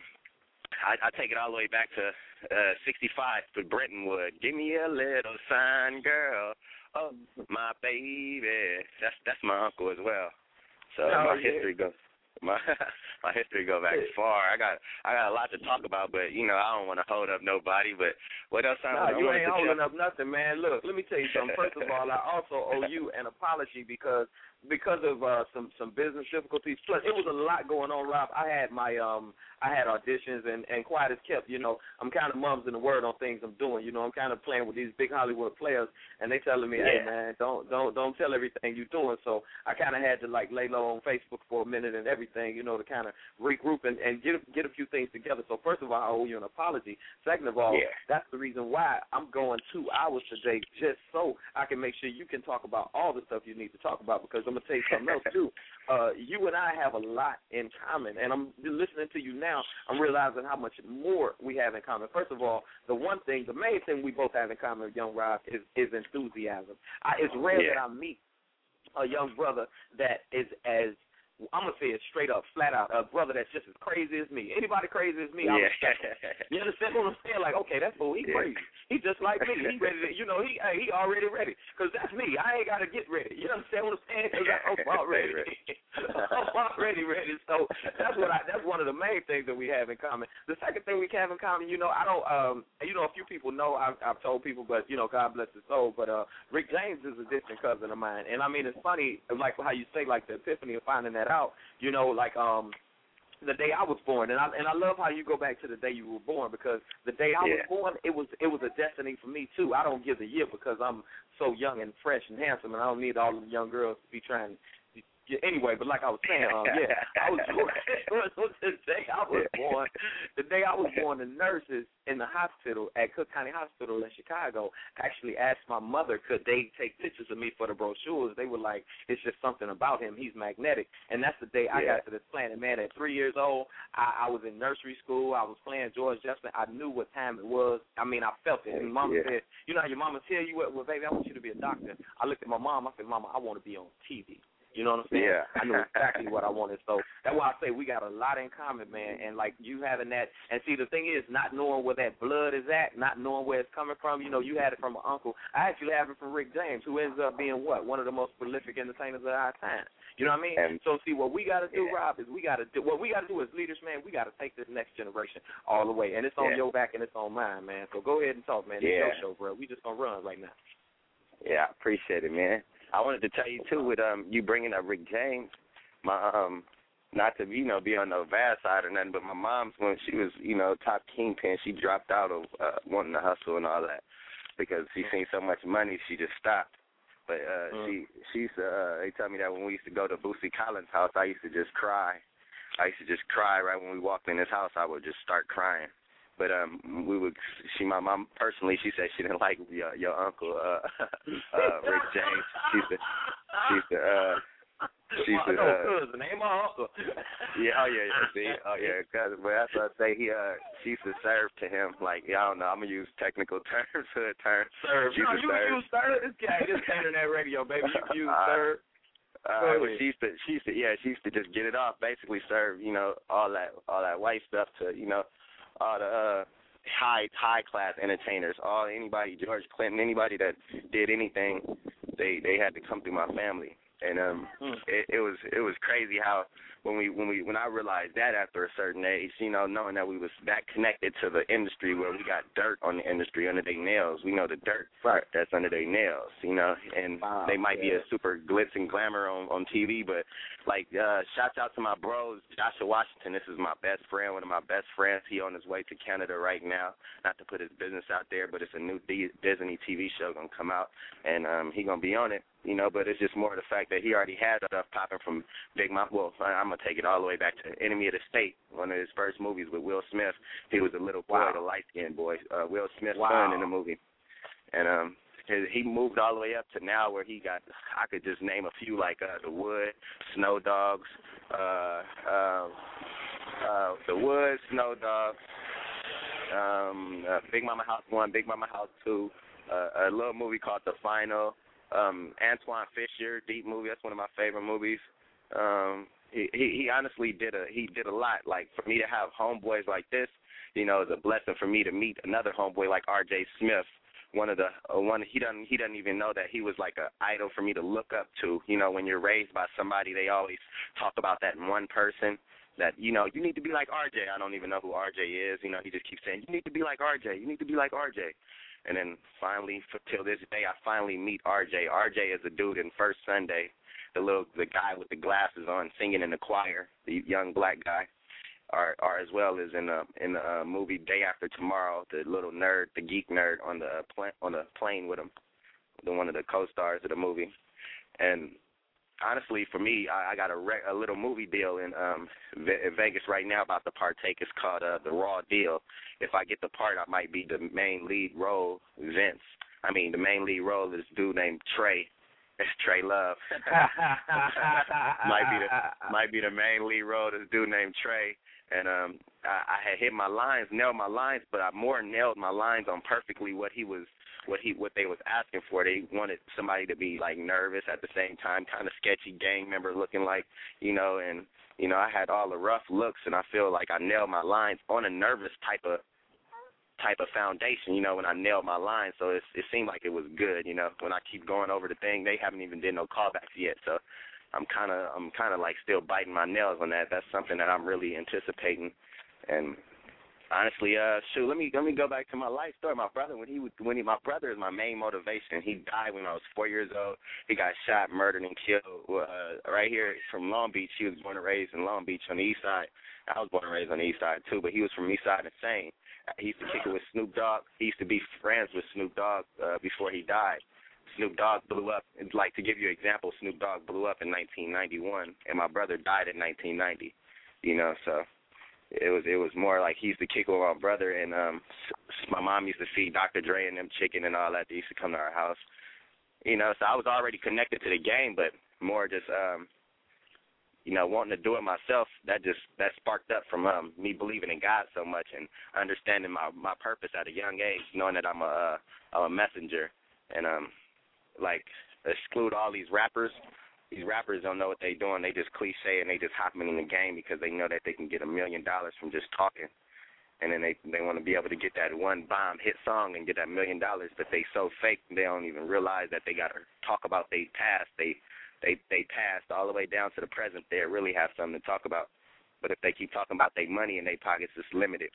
I, I take it all the way back to uh, sixty-five for Brentonwood. Give me a little sign, girl. Oh, my baby. That's that's my uncle as well. So oh, my yeah. history goes my my history go back far. I got I got a lot to talk about, but you know I don't want to hold up nobody. But what else? No, you ain't holding up nothing, man. Look, let me tell you something. First of all, I also owe you an apology because. Because of uh, some some business difficulties, plus it was a lot going on, Rob. I had my um I had auditions and, and quiet as kept. You know, I'm kind of mums in the word on things I'm doing. You know, I'm kind of playing with these big Hollywood players, and they telling me, hey man, don't don't don't tell everything you're doing. So I kind of had to like lay low on Facebook for a minute and everything, you know, to kind of regroup and, and get get a few things together. So first of all, I owe you an apology. Second of all, yeah. that's the reason why I'm going two hours today, just so I can make sure you can talk about all the stuff you need to talk about. Because I'm gonna tell you something else too. Uh, you and I have a lot in common, and I'm listening to you now. I'm realizing how much more we have in common. First of all, the one thing, the main thing we both have in common, young Rob, is, is enthusiasm. I, it's rare yeah. that I meet a young brother that is as I'm gonna say it straight up, flat out, a brother that's just as crazy as me. Anybody crazy as me, I yeah. respect him. You understand what I'm saying? Like, okay, that's cool. He yeah. crazy. He just like me. He ready to, you know, he hey, he already ready. Because that's me. I ain't got to get ready. You understand what I'm saying? Because I'm already ready. I'm already ready. So that's what I. That's one of the main things that we have in common. The second thing we have in common, you know, I don't, um, you know, a few people know. I've, I've told people, but you know, God bless his soul. But uh, Rick James is a distant cousin of mine, and I mean, it's funny, like how you say, like the epiphany of finding that out. You know, like um. the day I was born, and I and I love how you go back to the day you were born, because the day I yeah. was born, it was it was a destiny for me too. I don't give the year because I'm so young and fresh and handsome, and I don't need all the young girls to be trying Yeah, anyway, but like I was saying, um, yeah, I was born, the day I was born, the day I was born, the nurses in the hospital at Cook County Hospital in Chicago actually asked my mother could they take pictures of me for the brochures. They were like, it's just something about him. He's magnetic. And that's the day I yeah. got to this planet. Man, at three years old, I, I was in nursery school. I was playing George Jefferson. I knew what time it was. I mean, I felt it. And Mama yeah. said, you know how your mama tell you, what, well, baby, I want you to be a doctor. I looked at my mom. I said, Mama, I want to be on T V. You know what I'm saying? Yeah. I knew exactly what I wanted. So that's why I say we got a lot in common, man. And, like, you having that. And, see, the thing is, not knowing where that blood is at, not knowing where it's coming from. You know, you had it from an uncle. I actually have it from Rick James, who ends up being, what, one of the most prolific entertainers of our time. You know what I mean? And, so, see, what we got to do, yeah. Rob, is we got to do, what we got to do as leaders, man, we got to take this next generation all the way. And it's on yeah. your back and it's on mine, man. So go ahead and talk, man. It's yeah. your show, bro. We just going to run right now. Yeah, I appreciate it, man. I wanted to tell you too, with um you bringing up Rick James, my um not to you know be on the bad side or nothing, but my mom's, when she was you know top kingpin, she dropped out of uh, wanting to hustle and all that because she seen so much money, she just stopped. But uh, mm. she she used to, uh, they tell me that when we used to go to Boosie Collins' house, I used to just cry. I used to just cry right when we walked in his house. I would just start crying. But um, we would. She, my mom personally, she said she didn't like your, your uncle, uh, uh, Rick James. She used to, she used to, uh, she used to, uh, cousin, ain't my uncle. yeah, oh yeah, yeah, see, oh yeah, cousin. But that's what I say. He, uh, she used to serve to him. Like, yeah, I don't know. I'm gonna use technical terms, hood terms. Serve. She No, you serve. use serve. This guy, this internet radio, baby. You use uh, serve. Uh, but she used to, she used to, yeah, she used to just get it off. Basically, serve, you know, all that, all that white stuff to, you know. All the uh, high high class entertainers, all anybody, George Clinton, anybody that did anything, they they had to come through my family, and um, mm. it, it was it was crazy how when we when we when I realized that after a certain age, you know, knowing that we was that connected to the industry where we got dirt on the industry under their nails, we know the dirt right. that's under their nails, you know, and wow, they might yeah. be a super glitz and glamour on on T V, but like uh, shouts out to my bros, Joshua Washington. This is my best friend, one of my best friends. He on his way to Canada right now. Not to put his business out there, but it's a new D- Disney T V show gonna come out, and um, he gonna be on it. You know, but it's just more the fact that he already had stuff popping from Big Mouth. Well, I'm going to take it all the way back to Enemy of the State, one of his first movies with Will Smith. He was a little boy, wow. the light-skinned boy, uh, Will Smith's wow. son in the movie. And um, his, he moved all the way up to now where he got, I could just name a few, like uh, The Wood, Snow Dogs, uh, uh, uh, The Wood, Snow Dogs, um, uh, Big Mama House one, Big Mama House two, uh, a little movie called The Final, Um, Antoine Fisher, deep movie. That's one of my favorite movies. Um, he, he he honestly did a he did a lot. Like for me to have homeboys like this, you know, it's a blessing for me to meet another homeboy like R J Smith. One of the uh, one he doesn't he doesn't even know that he was like an idol for me to look up to. You know, when you're raised by somebody, they always talk about that one person. That, you know, you need to be like R J. I don't even know who R J is. You know, he just keeps saying, you need to be like R J. You need to be like R J. And then finally, for, till this day, I finally meet R J. R J is a dude in First Sunday, the little the guy with the glasses on, singing in the choir, the young black guy, or, or as well as in the in the uh, movie Day After Tomorrow, the little nerd, the geek nerd on the pl- on the plane with him, the one of the co-stars of the movie. And honestly, for me, I, I got a, re- a little movie deal in um, Ve- Vegas right now about to partake. It's called uh, The Raw Deal. If I get the part, I might be the main lead role, Vince. I mean, the main lead role is this dude named Trey. It's Trey Love. might be the might be the main lead role, this dude named Trey. And um, I, I had hit my lines, nailed my lines, but I more nailed my lines on perfectly what he was, what he, what they was asking for. They wanted somebody to be like nervous at the same time, kind of sketchy gang member looking like, you know, and you know I had all the rough looks, and I feel like I nailed my lines on a nervous type of type of foundation, you know, when I nailed my lines. So it's, it seemed like it was good, you know. When I keep going over the thing, they haven't even did no callbacks yet, so. I'm kind of I'm kind of like still biting my nails on that. That's something that I'm really anticipating. And honestly, uh, shoot, let me let me go back to my life story. My brother, when he was, when he, my brother is my main motivation. He died when I was four years old. He got shot, murdered, and killed uh, right here from Long Beach. He was born and raised in Long Beach on the east side. I was born and raised on the east side too, but he was from east side Insane. He used to kick it with Snoop Dogg. He used to be friends with Snoop Dogg uh, before he died. Snoop Dogg blew up. And, like, to give you an example, Snoop Dogg blew up in nineteen ninety-one, and my brother died in nineteen ninety. You know, so it was it was more like he used to kick with my brother, and um, my mom used to feed Doctor Dre and them chicken and all that. They used to come to our house. You know, so I was already connected to the game, but more just, um, you know, wanting to do it myself. That just that sparked up from um, me believing in God so much and understanding my, my purpose at a young age, knowing that I'm a, uh, I'm a messenger. And, um, like, exclude all these rappers. These rappers don't know what they're doing. They just cliche and they just hopping in the game because they know that they can get a million dollars from just talking. And then they they want to be able to get that one bomb hit song and get that million dollars, but they so fake they don't even realize that they got to talk about their past. They they they passed all the way down to the present. They really have something to talk about. But if they keep talking about their money in their pockets, it's limited.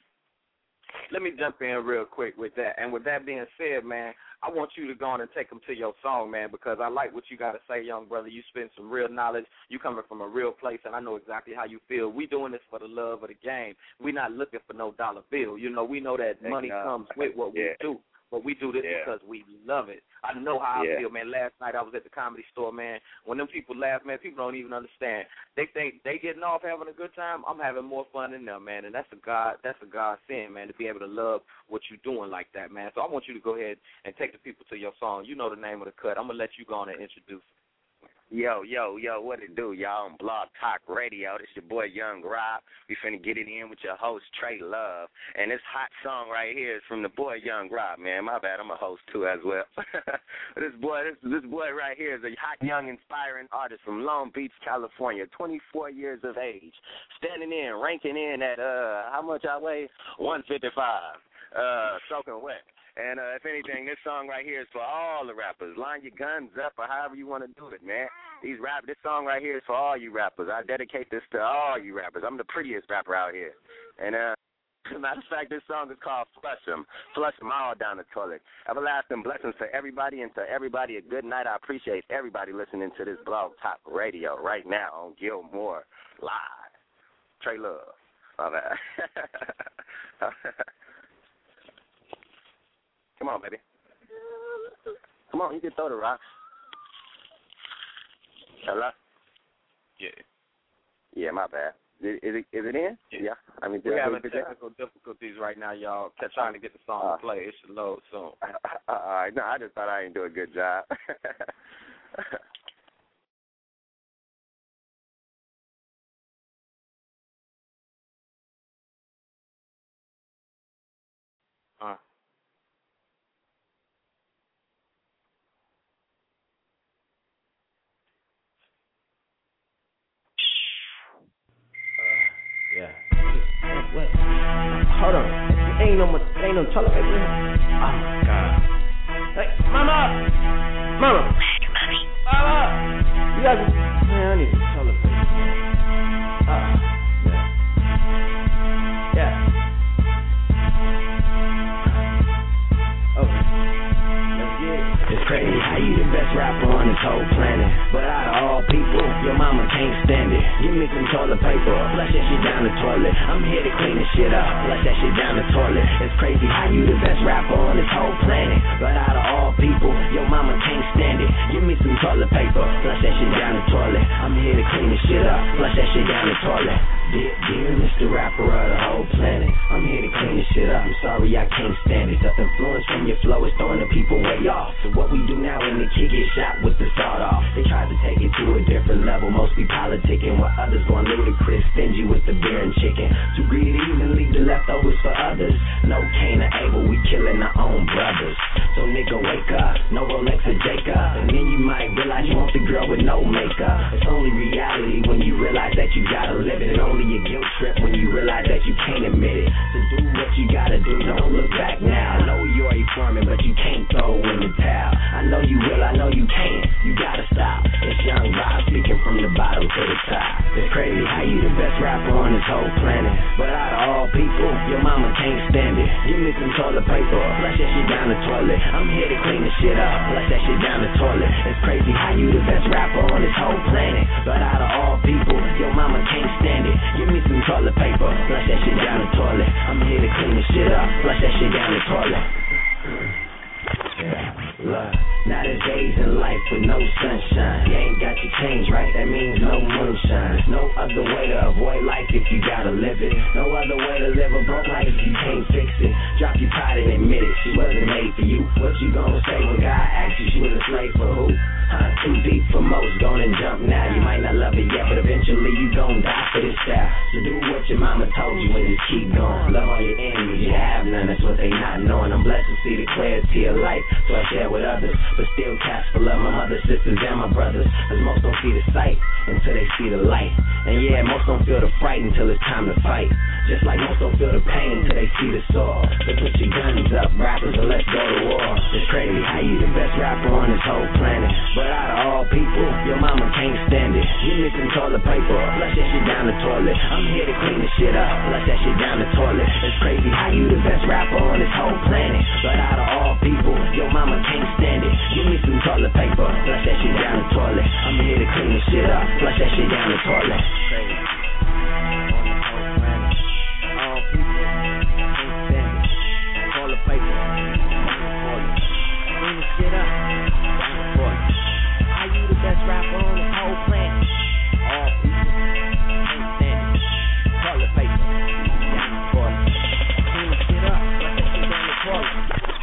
Let me jump in real quick with that. And with that being said, man, I want you to go on and take them to your song, man, because I like what you got to say, young brother. You spend some real knowledge. You coming from a real place, and I know exactly how you feel. We doing this for the love of the game. We not looking for no dollar bill. You know, we know that money no. comes with what yeah. we do. But we do this yeah. because we love it. I know how yeah. I feel, man. Last night I was at the Comedy Store, man. When them people laugh, man, people don't even understand. They think they getting off having a good time. I'm having more fun than them, man. And that's a God, that's a God sin, man, to be able to love what you're doing like that, man. So I want you to go ahead and take the people to your song. You know the name of the cut. I'm gonna let you go on and introduce it. Yo, yo, yo, what it do, y'all, on Blog Talk Radio. This your boy, Young Rob. We finna get it in with your host, Trey Love. And this hot song right here is from the boy, Young Rob, man. My bad, I'm a host, too, as well. this boy this, this boy right here is a hot, young, inspiring artist from Long Beach, California, twenty-four years of age, standing in, ranking in at, uh, how much I weigh? one fifty-five, uh, soaking wet. And uh, if anything, this song right here is for all the rappers. Line your guns up or however you want to do it, man. These rap, this song right here is for all you rappers. I dedicate this to all you rappers. I'm the prettiest rapper out here. And uh, matter of fact, this song is called Flush 'em. Flush 'em all down the toilet. Everlasting blessings to everybody, and to everybody a good night. I appreciate everybody listening to this Blog Talk Radio right now on Gilmore Live. Trey Love. My bad. Come on, baby. Come on, you can throw the rocks. Hello? Yeah. Yeah, my bad. Is, is, it, is it in? Yeah. yeah. I mean, We're having good technical job? difficulties right now, y'all. Trying to get the song uh, to play. It should load soon. Uh, all right. No, I just thought I didn't do a good job. uh. Yeah. What? Hold on. Ain't no, ain't no toilet paper. Oh my God. Hey, mama, mama, mama. You guys, man, I need some toilet paper. Ah, yeah. Yeah. Okay. Let's get it. It's crazy how you the best rapper on this whole planet, but out of all people, your mama can't stand it. Give me some toilet paper, flush that shit down the toilet. I'm here to clean this shit up, flush that shit down the toilet. It's crazy how you the best rapper on this whole planet, but out of all people, your mama can't stand it. Give me some toilet paper, flush that shit down the toilet. I'm here to clean this shit up, flush that shit down the toilet. Dear, dear Mister Rapper of the whole planet, I'm here to clean this shit up. I'm sorry I can't stand it. The influence from your flow is throwing the people way off. So what we do now when the kid gets shot with the sawed off, they tried to take it to a different level. Mostly politicking, while others going ludicrous, stingy with the beer and chicken. Too greedy to even leave the leftovers for others. No Cain or Abel, we killing our own brothers. So nigga wake up, no Rolex or Jacob, and then you might realize you want the girl with no makeup. It's only reality when you realize that you gotta live it. It's only a guilt trip when you realize that you can't admit it. So do what you gotta do, don't look back now. I know you're a foreman, but you can't throw in the towel. I know you will, I know you can. You gotta stop. It's Young Rob speaking from the bottom to the top. It's crazy how you the best rapper on this whole planet, but out of all people, your mama can't stand it. Give me some toilet paper, flush that shit down the toilet. I'm here to clean the shit up, flush that shit down the toilet. It's crazy how you the best rapper on this whole planet, but out of all people, your mama can't stand it. Give me some toilet paper, flush that shit down the toilet. I'm here to clean the shit up, flush that shit down the toilet. Yeah, look, now this age with no sunshine. You ain't got your change right, that means no moonshine. There's no other way to avoid life if you gotta live it. No other way to live a broke life if you can't fix it. Drop your pride and admit it, she wasn't made for you. What you gonna say when God asks you she was a slave for who? Huh, too deep for most, gone and jump now. You might not love it yet, but eventually you gon' die for this style. So do what your mama told you and just keep going. Love all your enemies, you have none, that's what they not knowing. I'm blessed to see the clarity of life, so I share with others. But still cast for love, my mother, sisters, and my brothers. Cause most don't see the sight until they see the light. And yeah, most don't feel the fright until it's time to fight. Just like most don't feel the pain until they see the sword. So put your guns up, rappers, and let's go to war. It's crazy how you the best rapper on this whole planet. But out of all people, your mama can't stand it. Give me some toilet paper, flush that shit down the toilet. I'm here to clean the shit up, flush that shit down the toilet. It's crazy how you the best rapper on this whole planet. But out of all people, your mama can't stand it. Give me some toilet paper, flush that shit down the toilet. I'm here to clean the shit up, flush that shit down the toilet. Crazy. All people can't stand it. Toilet paper, clean the shit up, down the toilet. How you the best rapper on this whole planet? All people can't stand it. Toilet paper, down the toilet. Clean the shit up, flush that shit down the toilet.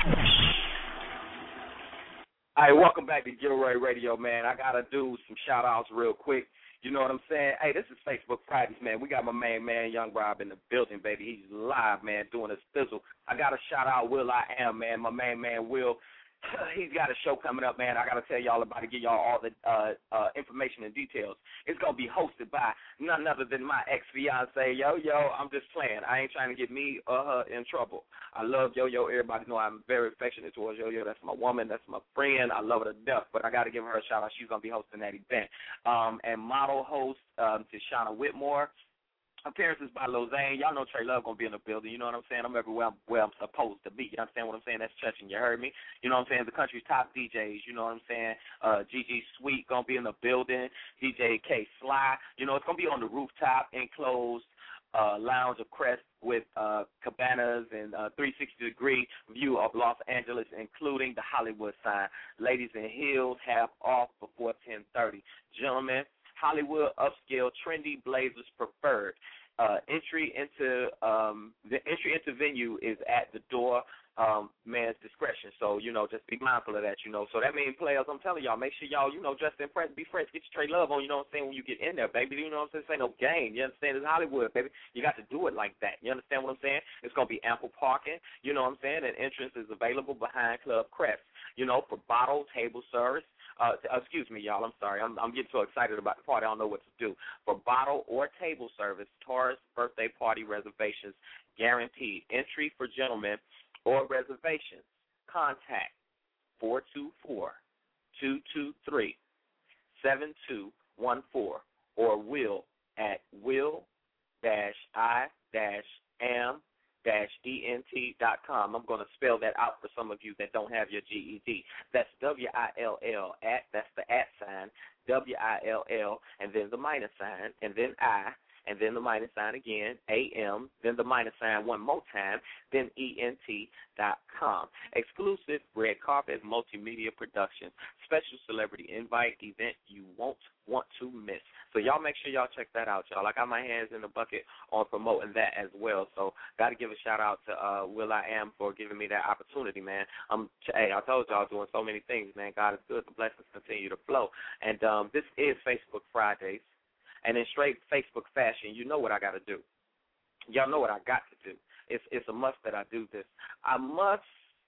All right, welcome back to Gilroy Radio, man. I got to do some shout-outs real quick. You know what I'm saying? Hey, this is Facebook Fridays, man. We got my main man, Young Rob, in the building, baby. He's live, man, doing his fizzle. I got to shout-out Will I Am, man, my main man, Will. He's got a show coming up, man. I got to tell y'all about it, give y'all all the uh, uh, information and details. It's going to be hosted by none other than my ex-fiance, Yo-Yo. I'm just playing. I ain't trying to get me or her in trouble. I love Yo-Yo. Everybody know I'm very affectionate towards Yo-Yo. That's my woman. That's my friend. I love her to death, but I got to give her a shout-out. She's going to be hosting that event. Um, and model host um, Tishana Whitmore. Appearances by Lozane. Y'all know Trey Love going to be in the building. You know what I'm saying? I'm everywhere I'm, where I'm supposed to be. You understand what I'm saying? That's touching. You heard me? You know what I'm saying? The country's top D Js. You know what I'm saying? Uh, Gigi Sweet going to be in the building. D J K Sly. You know, it's going to be on the rooftop, enclosed uh, lounge of Crest with uh, cabanas and uh, three sixty degree view of Los Angeles, including the Hollywood sign. Ladies in heels, half off before ten thirty. Gentlemen, Hollywood, upscale, trendy blazers preferred. Uh, entry into um, the entry into venue is at the door. Um, man's discretion. So, you know, just be mindful of that, you know. So that means, players, I'm telling y'all, make sure y'all, you know, dress impressed, be fresh, get your Trey Love on, you know what I'm saying, when you get in there, baby. You know what I'm saying? This ain't no game. You understand? It's Hollywood, baby. You got to do it like that. You understand what I'm saying? It's going to be ample parking, you know what I'm saying, and entrance is available behind Club Crest, you know, for bottle, table service. Uh, excuse me, y'all. I'm sorry. I'm, I'm getting so excited about the party. I don't know what to do. For bottle or table service, Taurus birthday party reservations guaranteed. Entry for gentlemen or reservations. Contact four two four, two two three, seven two one four or Will at will dash I dash am dash ent dot com. I'm going to spell that out for some of you that don't have your G E D. That's W I L L at, that's the at sign, W I L L, and then the minus sign, and then I, and then the minus sign again, A M, then the minus sign one more time, then E N T dot com. Exclusive red carpet multimedia production. Special celebrity invite event you won't want to miss. So y'all make sure y'all check that out, y'all. I got my hands in the bucket on promoting that as well. So got to give a shout-out to uh, Will I Am for giving me that opportunity, man. I'm, hey, I told y'all doing so many things, man. God is good. The blessings continue to flow. And um, this is Facebook Fridays. And in straight Facebook fashion, you know what I got to do. Y'all know what I got to do. It's it's a must that I do this. I must,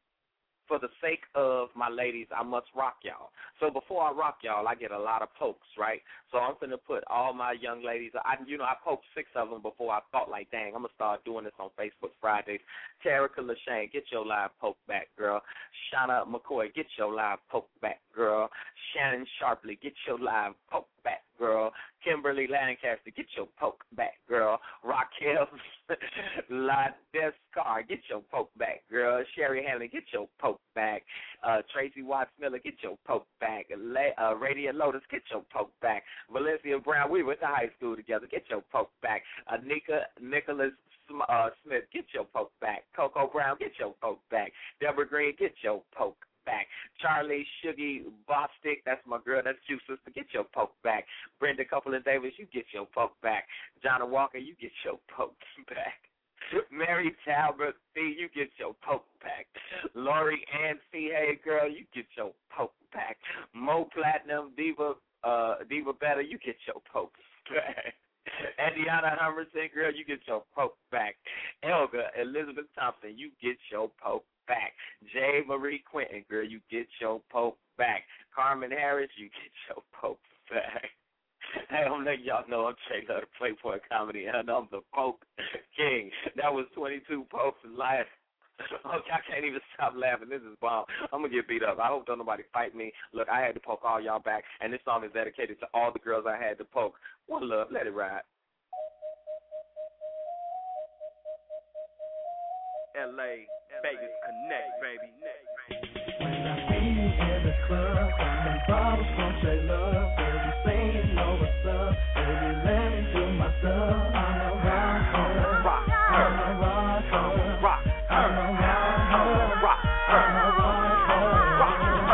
for the sake of my ladies, I must rock y'all. So before I rock y'all, I get a lot of pokes, right? So I'm going to put all my young ladies, I, you know, I poked six of them before I thought, like, dang, I'm going to start doing this on Facebook Fridays. Terica Lashane, get your live poke back, girl. Shauna McCoy, get your live poke back, girl. Shannon Sharpley, get your live poke back, girl. Kimberly Lancaster, get your poke back, girl. Raquel Ladescar, get your poke back, girl. Sherry Hanley, get your poke back. Uh, Tracy Watts Miller, get your poke back. Uh, Radiant Lotus, get your poke back. Valencia Brown, we went to high school together, get your poke back. Uh, Nika Nicholas uh, Smith, get your poke back. Coco Brown, get your poke back. Deborah Green, get your poke back. Charlie Shuggy Bostic, that's my girl, that's you, sister, get your poke back. Brenda Copeland Davis, you get your poke back. Jonna Walker, you get your poke back. Mary Talbot, C, you get your poke back. Lori Ann C, hey girl, you get your poke back. Mo Platinum, Diva, uh, Diva Better, you get your poke back. Adiana Humberson, girl, you get your poke back. Elga Elizabeth Thompson, you get your poke back. J. Marie Quentin, girl, you get your poke back. Carmen Harris, you get your poke back. Hey, I'm letting y'all know I'm Trey Love, the Playboy Comedy, and I'm the Poke King. That was twenty-two pokes and life. Okay, I can't even stop laughing. This is bomb. I'm going to get beat up. I hope don't nobody fight me. Look, I had to poke all y'all back, and this song is dedicated to all the girls I had to poke. One love. Let it ride. L A, Vegas Connect, baby. When I see you in the club, I'm bottles from Trey Love. Baby, say you know what's up. Baby, let me do my stuff. I'm a rock, I'm a rock, I'm a rock, I'm a rock, I'm a rock, I'm a rock, I'm a rock,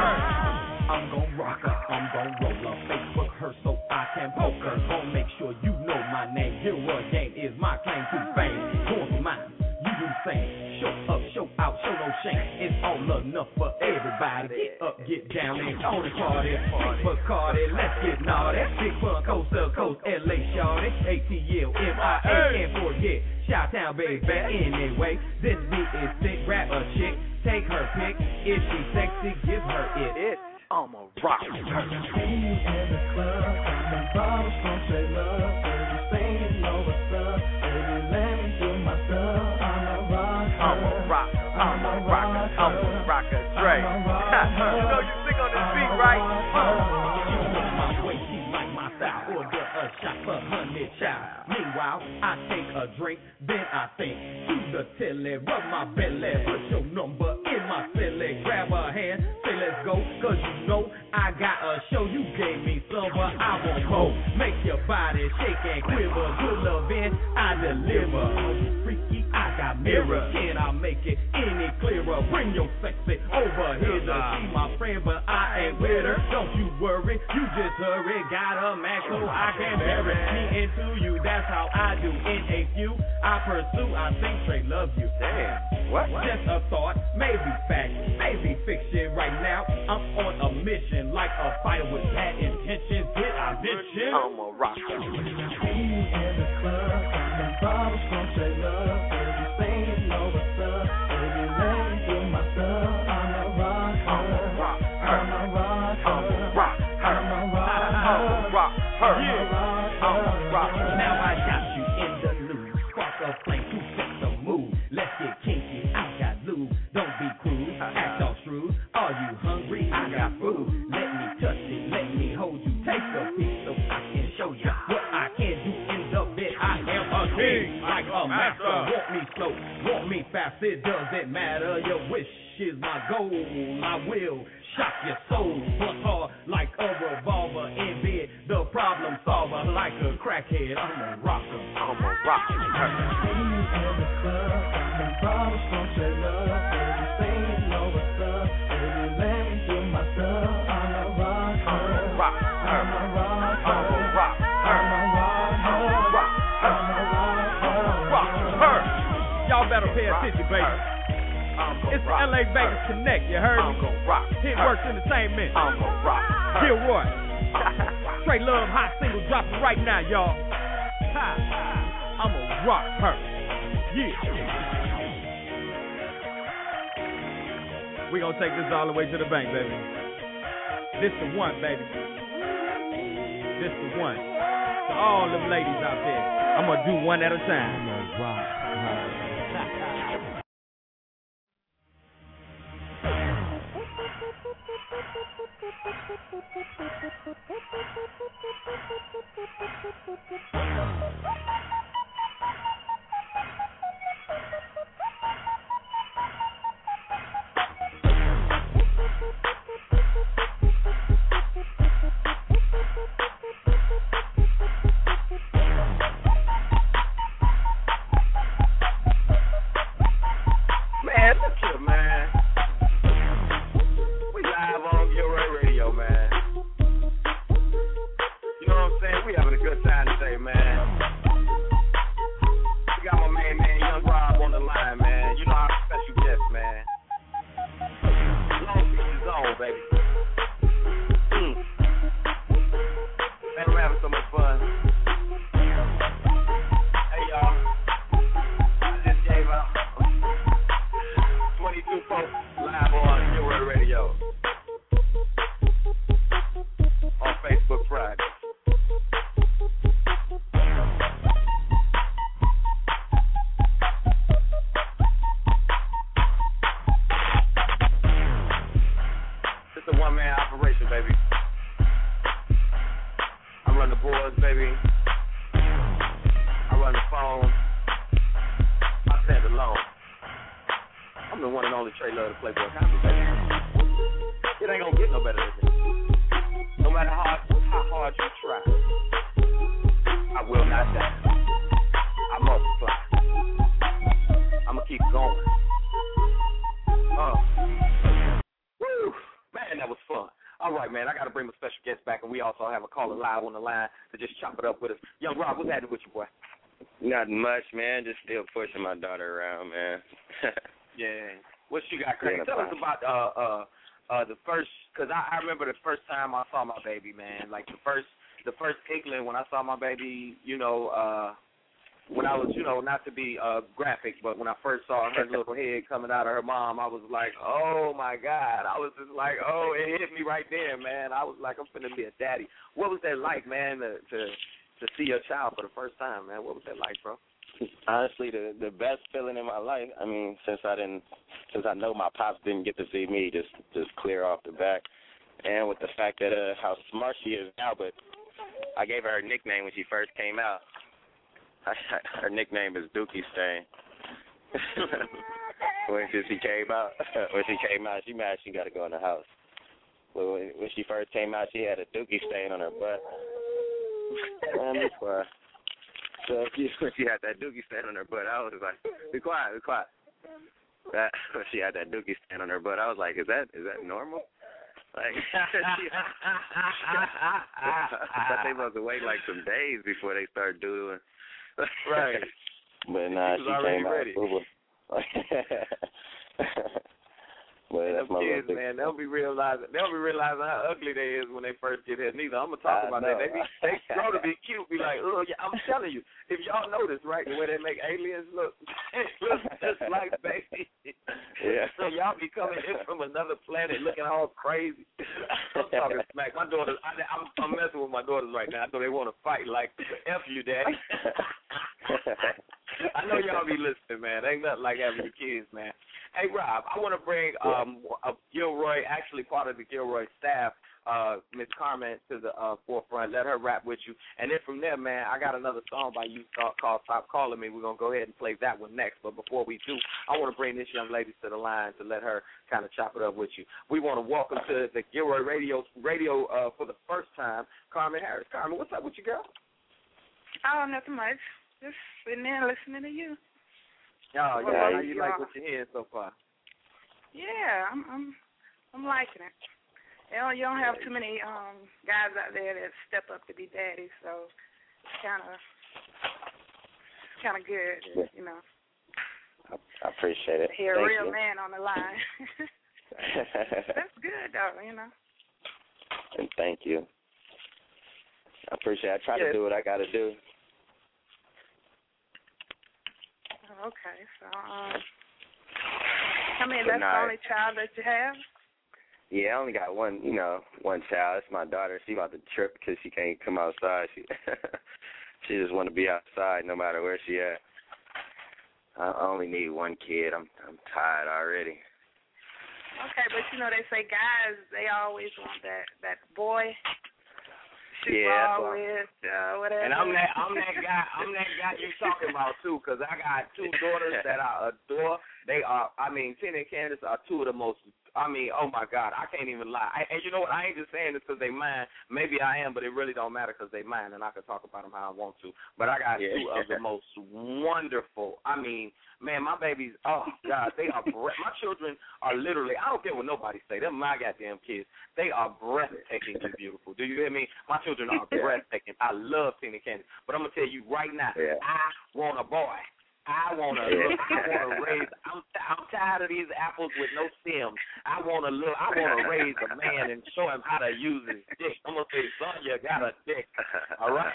I'm gon' rock her, I'm gon' roll her, Facebook her so I can poke her. Gon' make sure you know my name. Hero Game is my claim to fame. Going for mine, you do the same. Show up, show out, show no shame. It's all enough for everybody. Get up, get down, and on the party. For Cardi, let's get naughty. Big fun, coast to coast, L A shawty. A T L, M I A, can't forget. Chi-Town, baby, anyway. This beat is sick, rap a chick. Take her pick. If she sexy, give her it. It, I'm a rock. I see you in the club. The bottles from Trey Love. Baby, say you know what's up. Baby, let me do my stuff. I'm a rock, I'm a rocker, I'm a rocker, Dre. You know you sing on this beat, right? You know my way, she like my style. Order a shot for honey child. Meanwhile, I take a drink, then I think to the telly, rub my belly, put your number in my silly, grab her hand, say let's go, cause you know I got a show. You gave me some, but I won't go. Make your body shake and quiver, good love in, I deliver. Freaky, I got mirror. Can I make it any clearer? Bring your sexy over here to see my friend, but I ain't with her. Don't you worry, you just hurry. Got a Mac so I can marry me into you. That's how I do. In a few, I pursue. I think Trey love you. Damn, what? Just a thought, maybe fact, maybe fiction. Right now, I'm on a mission, like a fighter with bad intentions. Did I mention? I'm a rocker. See you in the club, the bottles from Trey Love. Baby, say you know what's up. Baby, let me do my stuff. I'm a rock, I'm a rock, I'm a rock, I'm a rock, I'm a rock, I'm a rock, I'm a rock, I'm a rock. Now I got you in the loop. Spark a flame to set the mood. Let's get kinky. I got lube. Don't be crude. Act all shrewd. Are you hungry? I got food. Let me touch it. Let me hold you. Take a piece so I can show you what I can do in the bed. I am a king, like a master. Want me slow, want me fast. It doesn't matter. Your wish is my goal. I will shock your soul. Bust hard like a revolver in bed. The problem solver like a crackhead. I'm a rocker. I'm a rocker. See you in the club. The bottles from Trey Love. Baby, say you know what's up. Baby, let me do my stuff. I'm a rock. I'm a rock. I'm a rock. I'm a rock. I'm a rock. I'm a rock. I'm a rock. I'm a rock. Her. Y'all better pay attention, baby. It's the L A Vegas Connect, you heard I'm me? gon' rock. Hit Works Entertainment. I'm gon' rock. Gilroy. Trey Love hot single dropping right now, y'all. Ha. I'ma rock her. Yeah. We gonna take this all the way to the bank, baby. This the one, baby. This the one. To all them ladies out there, I'm gonna do one at a time. I'm gonna rock her. Man, look here, man. I'm the one and only Trey Love, the Playboy Comedy, baby. It ain't gonna get no better than this. No matter how, how hard you try, I will not die. I multiply. I'm gonna keep going. Oh. Woo! Man, that was fun. All right, man, I got to bring my special guest back, and we also have a caller live on the line to just chop it up with us. Young Rob, what's happening with you, boy? Nothing much, man. Just still pushing my daughter around, man. Yeah. What you got, Craig? Tell us about uh uh uh the first, because I, I remember the first time I saw my baby, man. Like the first the first inkling when I saw my baby, you know, uh when I was, you know, not to be uh graphic, but when I first saw her little head coming out of her mom, I was like, oh my God. I was just like, oh, it hit me right there, man. I was like, I'm finna be a daddy. What was that like, man, to to, to see your child for the first time, man? What was that like, bro? Honestly, the the best feeling in my life. I mean, since I didn't, since I know my pops didn't get to see me, just just clear off the back, and with the fact that uh, how smart she is now. But I gave her her nickname when she first came out. Her nickname is Dookie Stain. when she came out, when she came out, she mad she got to go in the house. But when, when she first came out, she had a Dookie stain on her butt. Man, be quiet. So she, when she had that Dookie stain on her butt, I was like, be quiet, be quiet. That when she had that Dookie stain on her butt, I was like, is that is that normal? Like, I thought they must have waited like some days before they start doing. Right. But nah, she, she came ready. out. But that's my kids, man, they'll be realizing they'll be realizing how ugly they is when they first get here. Neither I'm gonna talk I about know. that. They be they grow to be cute, be like, oh yeah, I'm telling you, if y'all notice, right, the way they make aliens look, look just like babies. Yeah. So y'all be coming in from another planet looking all crazy. I'm talking smack. My daughters, I, I'm, I'm messing with my daughters right now, so they want to fight like F you, daddy. I know y'all be listening, man. Ain't nothing like having your kids, man. Hey, Rob, I want to bring um, a Gilroy, actually part of the Gilroy staff, uh, Miss Carmen, to the uh, forefront. Let her rap with you. And then from there, man, I got another song by you called Stop Calling Me. We're going to go ahead and play that one next. But before we do, I want to bring this young lady to the line to let her kind of chop it up with you. We want to welcome to the Gilroy Radio, radio uh, for the first time, Carmen Harris. Carmen, what's up with you, girl? Oh, nothing much. Just sitting there listening to you. Oh, What yeah, about how you you like all? what you're hearing so far? Yeah, I'm I'm I'm liking it. You know, you don't have too many um guys out there that step up to be daddies, so it's kind of kind of good, you know. I, I appreciate it. To hear a Thank real you. man on the line. That's good, though, you know. And thank you. I appreciate it. I try Yeah. to do what I got to do. Okay, so um, I mean But that's nah, the only child that you have. Yeah, I only got one, you know, one child. It's my daughter. She about to trip because she can't come outside. She she just want to be outside no matter where she at. I only need one kid. I'm I'm tired already. Okay, but you know they say guys they always want that that boy. Shoot Yeah, ball that's with uh, whatever. And I'm that I'm that guy I'm that guy you talking about too, because I got two daughters that I adore. They are, I mean, Tina and Candace are two of the most. I mean, oh my God, I can't even lie. I, and you know what? I ain't just saying this because they mine. Maybe I am, but it really don't matter because they mine, and I can talk about them how I want to. But I got Yeah. two of the most wonderful. I mean, man, my babies. Oh God, they are. Bre- my children are literally. I don't care what nobody say. They're my goddamn kids. They are breathtakingly beautiful. Do you hear me? My children are breathtaking. I love Tina and Candace, but I'm gonna tell you right now, Yeah. I want a boy. I want to Yeah. look. I want to raise. I'm I'm tired of these apples with no stems. I want to look. I want to raise a man and show him how to use his dick. I'm gonna say, son, you got a dick. All right.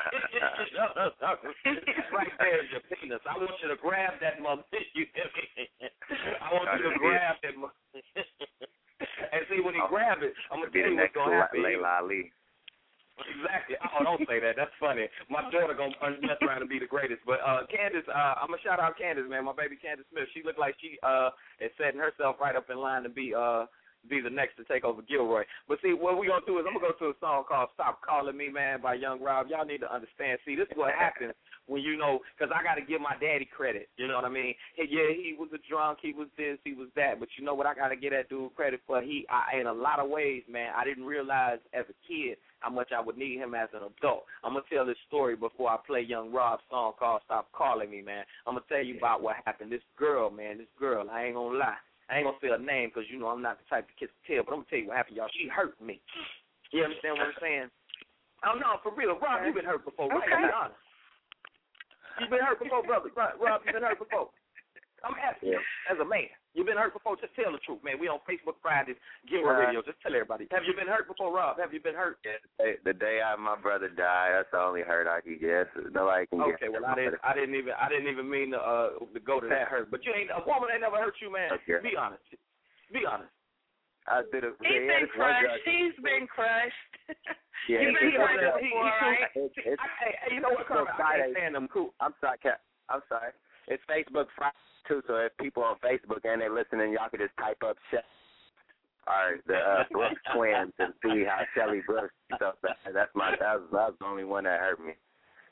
Right there is your penis. I want you to grab that mother. You hear me? I want you to grab that mother. And see when he grab it, I'm gonna Be tell the you what's next gonna happen. Layla Ali. Exactly. Oh, don't say that. That's funny. My daughter gonna mess around and be the greatest. But uh, Candace, uh, I'm gonna shout out Candace, man. My baby Candace Smith. She looked like she uh is setting herself right up in line to be uh be the next to take over Gilroy. But see, what we're going to do is I'm going to go to a song called Stop Calling Me, Man, by Young Rob. Y'all need to understand. See, this is what happens when you know, because I got to give my daddy credit. You know what I mean? Hey, yeah, he was a drunk. He was this. He was that. But you know what I got to give that dude credit for? He, I, in a lot of ways, man, I didn't realize as a kid how much I would need him as an adult. I'm going to tell this story before I play Young Rob's song called Stop Calling Me, man. I'm going to tell you about what happened. This girl, man, this girl, I ain't going to lie. I ain't going to say her name because, you know, I'm not the type to kiss the tail, but I'm going to tell you what happened, y'all. She hurt me. You understand what I'm saying? Oh, no, for real. Rob, you've been hurt before. Right? Okay. Be honest. You've been hurt before, brother. Rob, you've been hurt before. I'm asking yeah. you, as a man. You've been hurt before? Just tell the truth, man. We on Facebook Fridays, Gilroy uh, Radio. Just tell everybody. Have you been hurt before, Rob? Have you been hurt? Yeah, the day, the day I, my brother died, that's the only hurt I can get. Nobody can okay, get. Okay, well, I didn't, I didn't even, I didn't even mean to, uh, to go to that hurt. But you ain't a woman ain't never hurt you, man. Okay. Be honest. Be honest. I did a, He's yeah, been crushed. He's been crushed. Yeah, You've been crushed before, right? Hey, you know what, Carmen? I can't stand them. Cool. I'm sorry, Cap. I'm sorry. It's Facebook Friday, too, so if people on Facebook and they're listening, y'all can just type up She- or the uh, Brooks twins and see how Shelly Brooks stuff. That, that's my, that was, that was the only one that hurt me.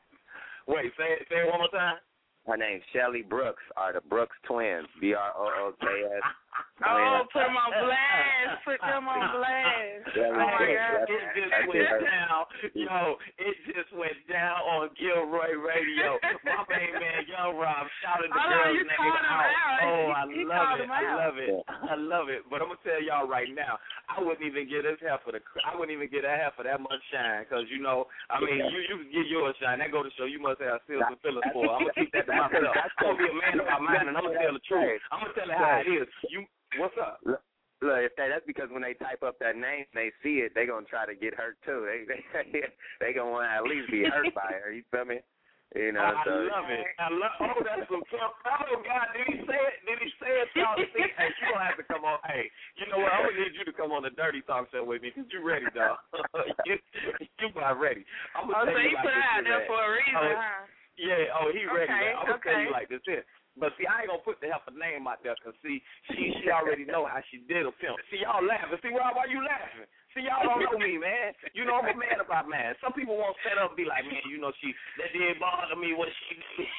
Wait, say it, say it one more time. Her name's Shelly Brooks, or the Brooks twins, B R O O K S. Oh, put them on blast. Put them on blast. Oh, my God. It just went down. Yo, it just went down on Gilroy Radio. My main man, Young Rob, shouted the oh, girl's name out. out. Oh, I you love it. I love it. I love it. But I'm going to tell y'all right now, I wouldn't even get this half of the, I wouldn't even get that half of that much shine because, you know, I mean, you, you can get yours shine. That go to show you must have seals and fillers for it. I'm going to keep that to myself. I'm going to be a man about mine, and I'm going to tell the truth. I'm going to tell it how it is. You, what's up? Look, if that, that's because when they type up that name, they see it, they're going to try to get hurt, too. They they, they going to want to at least be hurt by her. You feel me? You know, I so. love it. I love Oh, that's some tough. Oh, God, did he say it? Did he say it? Y'all see? Hey, you going to have to come on. Hey, you know what? I'm going to need you to come on the Dirty Talk Show with me because you ready, dog. you, you about ready. I'm oh, so you like put it out there for a reason, oh, huh? Yeah, oh, he ready. Okay, I'm going to okay. tell you like this here. But, see, I ain't going to put the heifer name out there because, see, she she already know how she did a pimp. See, y'all laughing. See, why, why you laughing? See, y'all don't know me, man. You know, I'm a man about man. Some people won't set up and be like, man, you know, she, that did bother me what she did.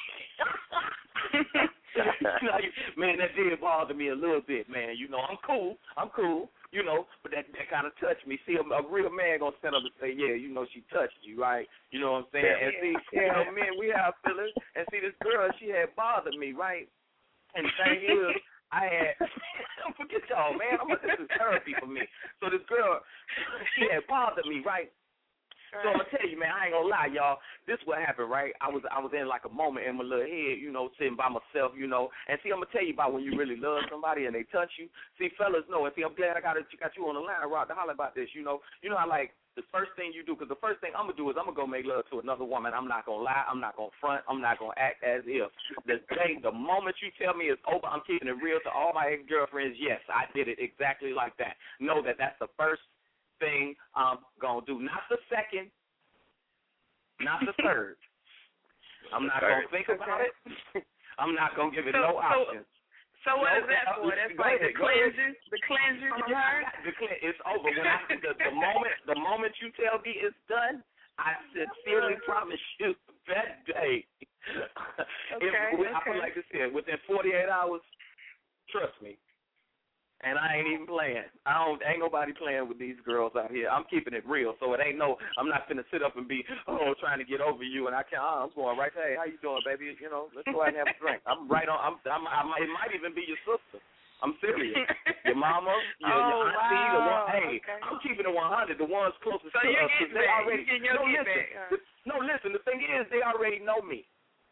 Man, that did bother me a little bit, man. You know, I'm cool. I'm cool. You know, but that that kind of touched me. See, a, a real man gonna stand up and say, yeah, you know, she touched you, right? You know what I'm saying? Yeah. And see, you know, men, we have feelings. And see, this girl, she had bothered me, right? And the thing is, I had, forget y'all, man. I'm, this is therapy for me. So this girl, she had bothered me, right? So I'm gonna tell you, man, I ain't gonna lie, y'all. This what happened, right? I was I was in like a moment in my little head, you know, sitting by myself, you know. And see, I'm gonna tell you about when you really love somebody and they touch you. See, fellas know. And see, I'm glad I got got you on the line, Rob, to holler about this. You know, you know how like the first thing you do, because the first thing I'm gonna do is I'm gonna go make love to another woman. I'm not gonna lie. I'm not gonna front. I'm not gonna act as if the day, the moment you tell me it's over, I'm keeping it real to all my ex girlfriends. Yes, I did it exactly like that. Know that that's the first thing I'm gonna do, not the second. Not the third. I'm not going to think about it. I'm not going to give it so, no options. So, so what no, is that for? That's like ahead, the cleanser? The cleanser from her? The clean, it's over. When I, the, the, moment, the moment you tell me it's done, I sincerely promise you that day. Okay, if, okay. I feel like this here. Within forty-eight hours, trust me. And I ain't even playing. I don't. Ain't nobody playing with these girls out here. I'm keeping it real, so it ain't no. I'm not finna sit up and be oh trying to get over you, and I can't. Oh, I'm going right. Hey, how you doing, baby? You know, let's go out and have a drink. I'm right on. I'm. I'm. I'm it might even be your sister. I'm serious. Your mama, your, oh, your auntie, wow. the one. Hey, okay. I'm keeping it one hundred. The ones closest so to you us. get They back. already. You get your no, get listen. back. Uh. No, listen. The thing is, they already know me.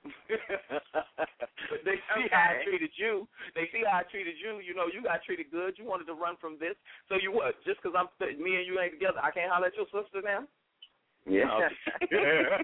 They see okay. how I treated you. They see how I treated you. You know, you got treated good. You wanted to run from this. So you what? Just because I'm me and you ain't together, I can't holler at your sister now? Yeah. No. Yo,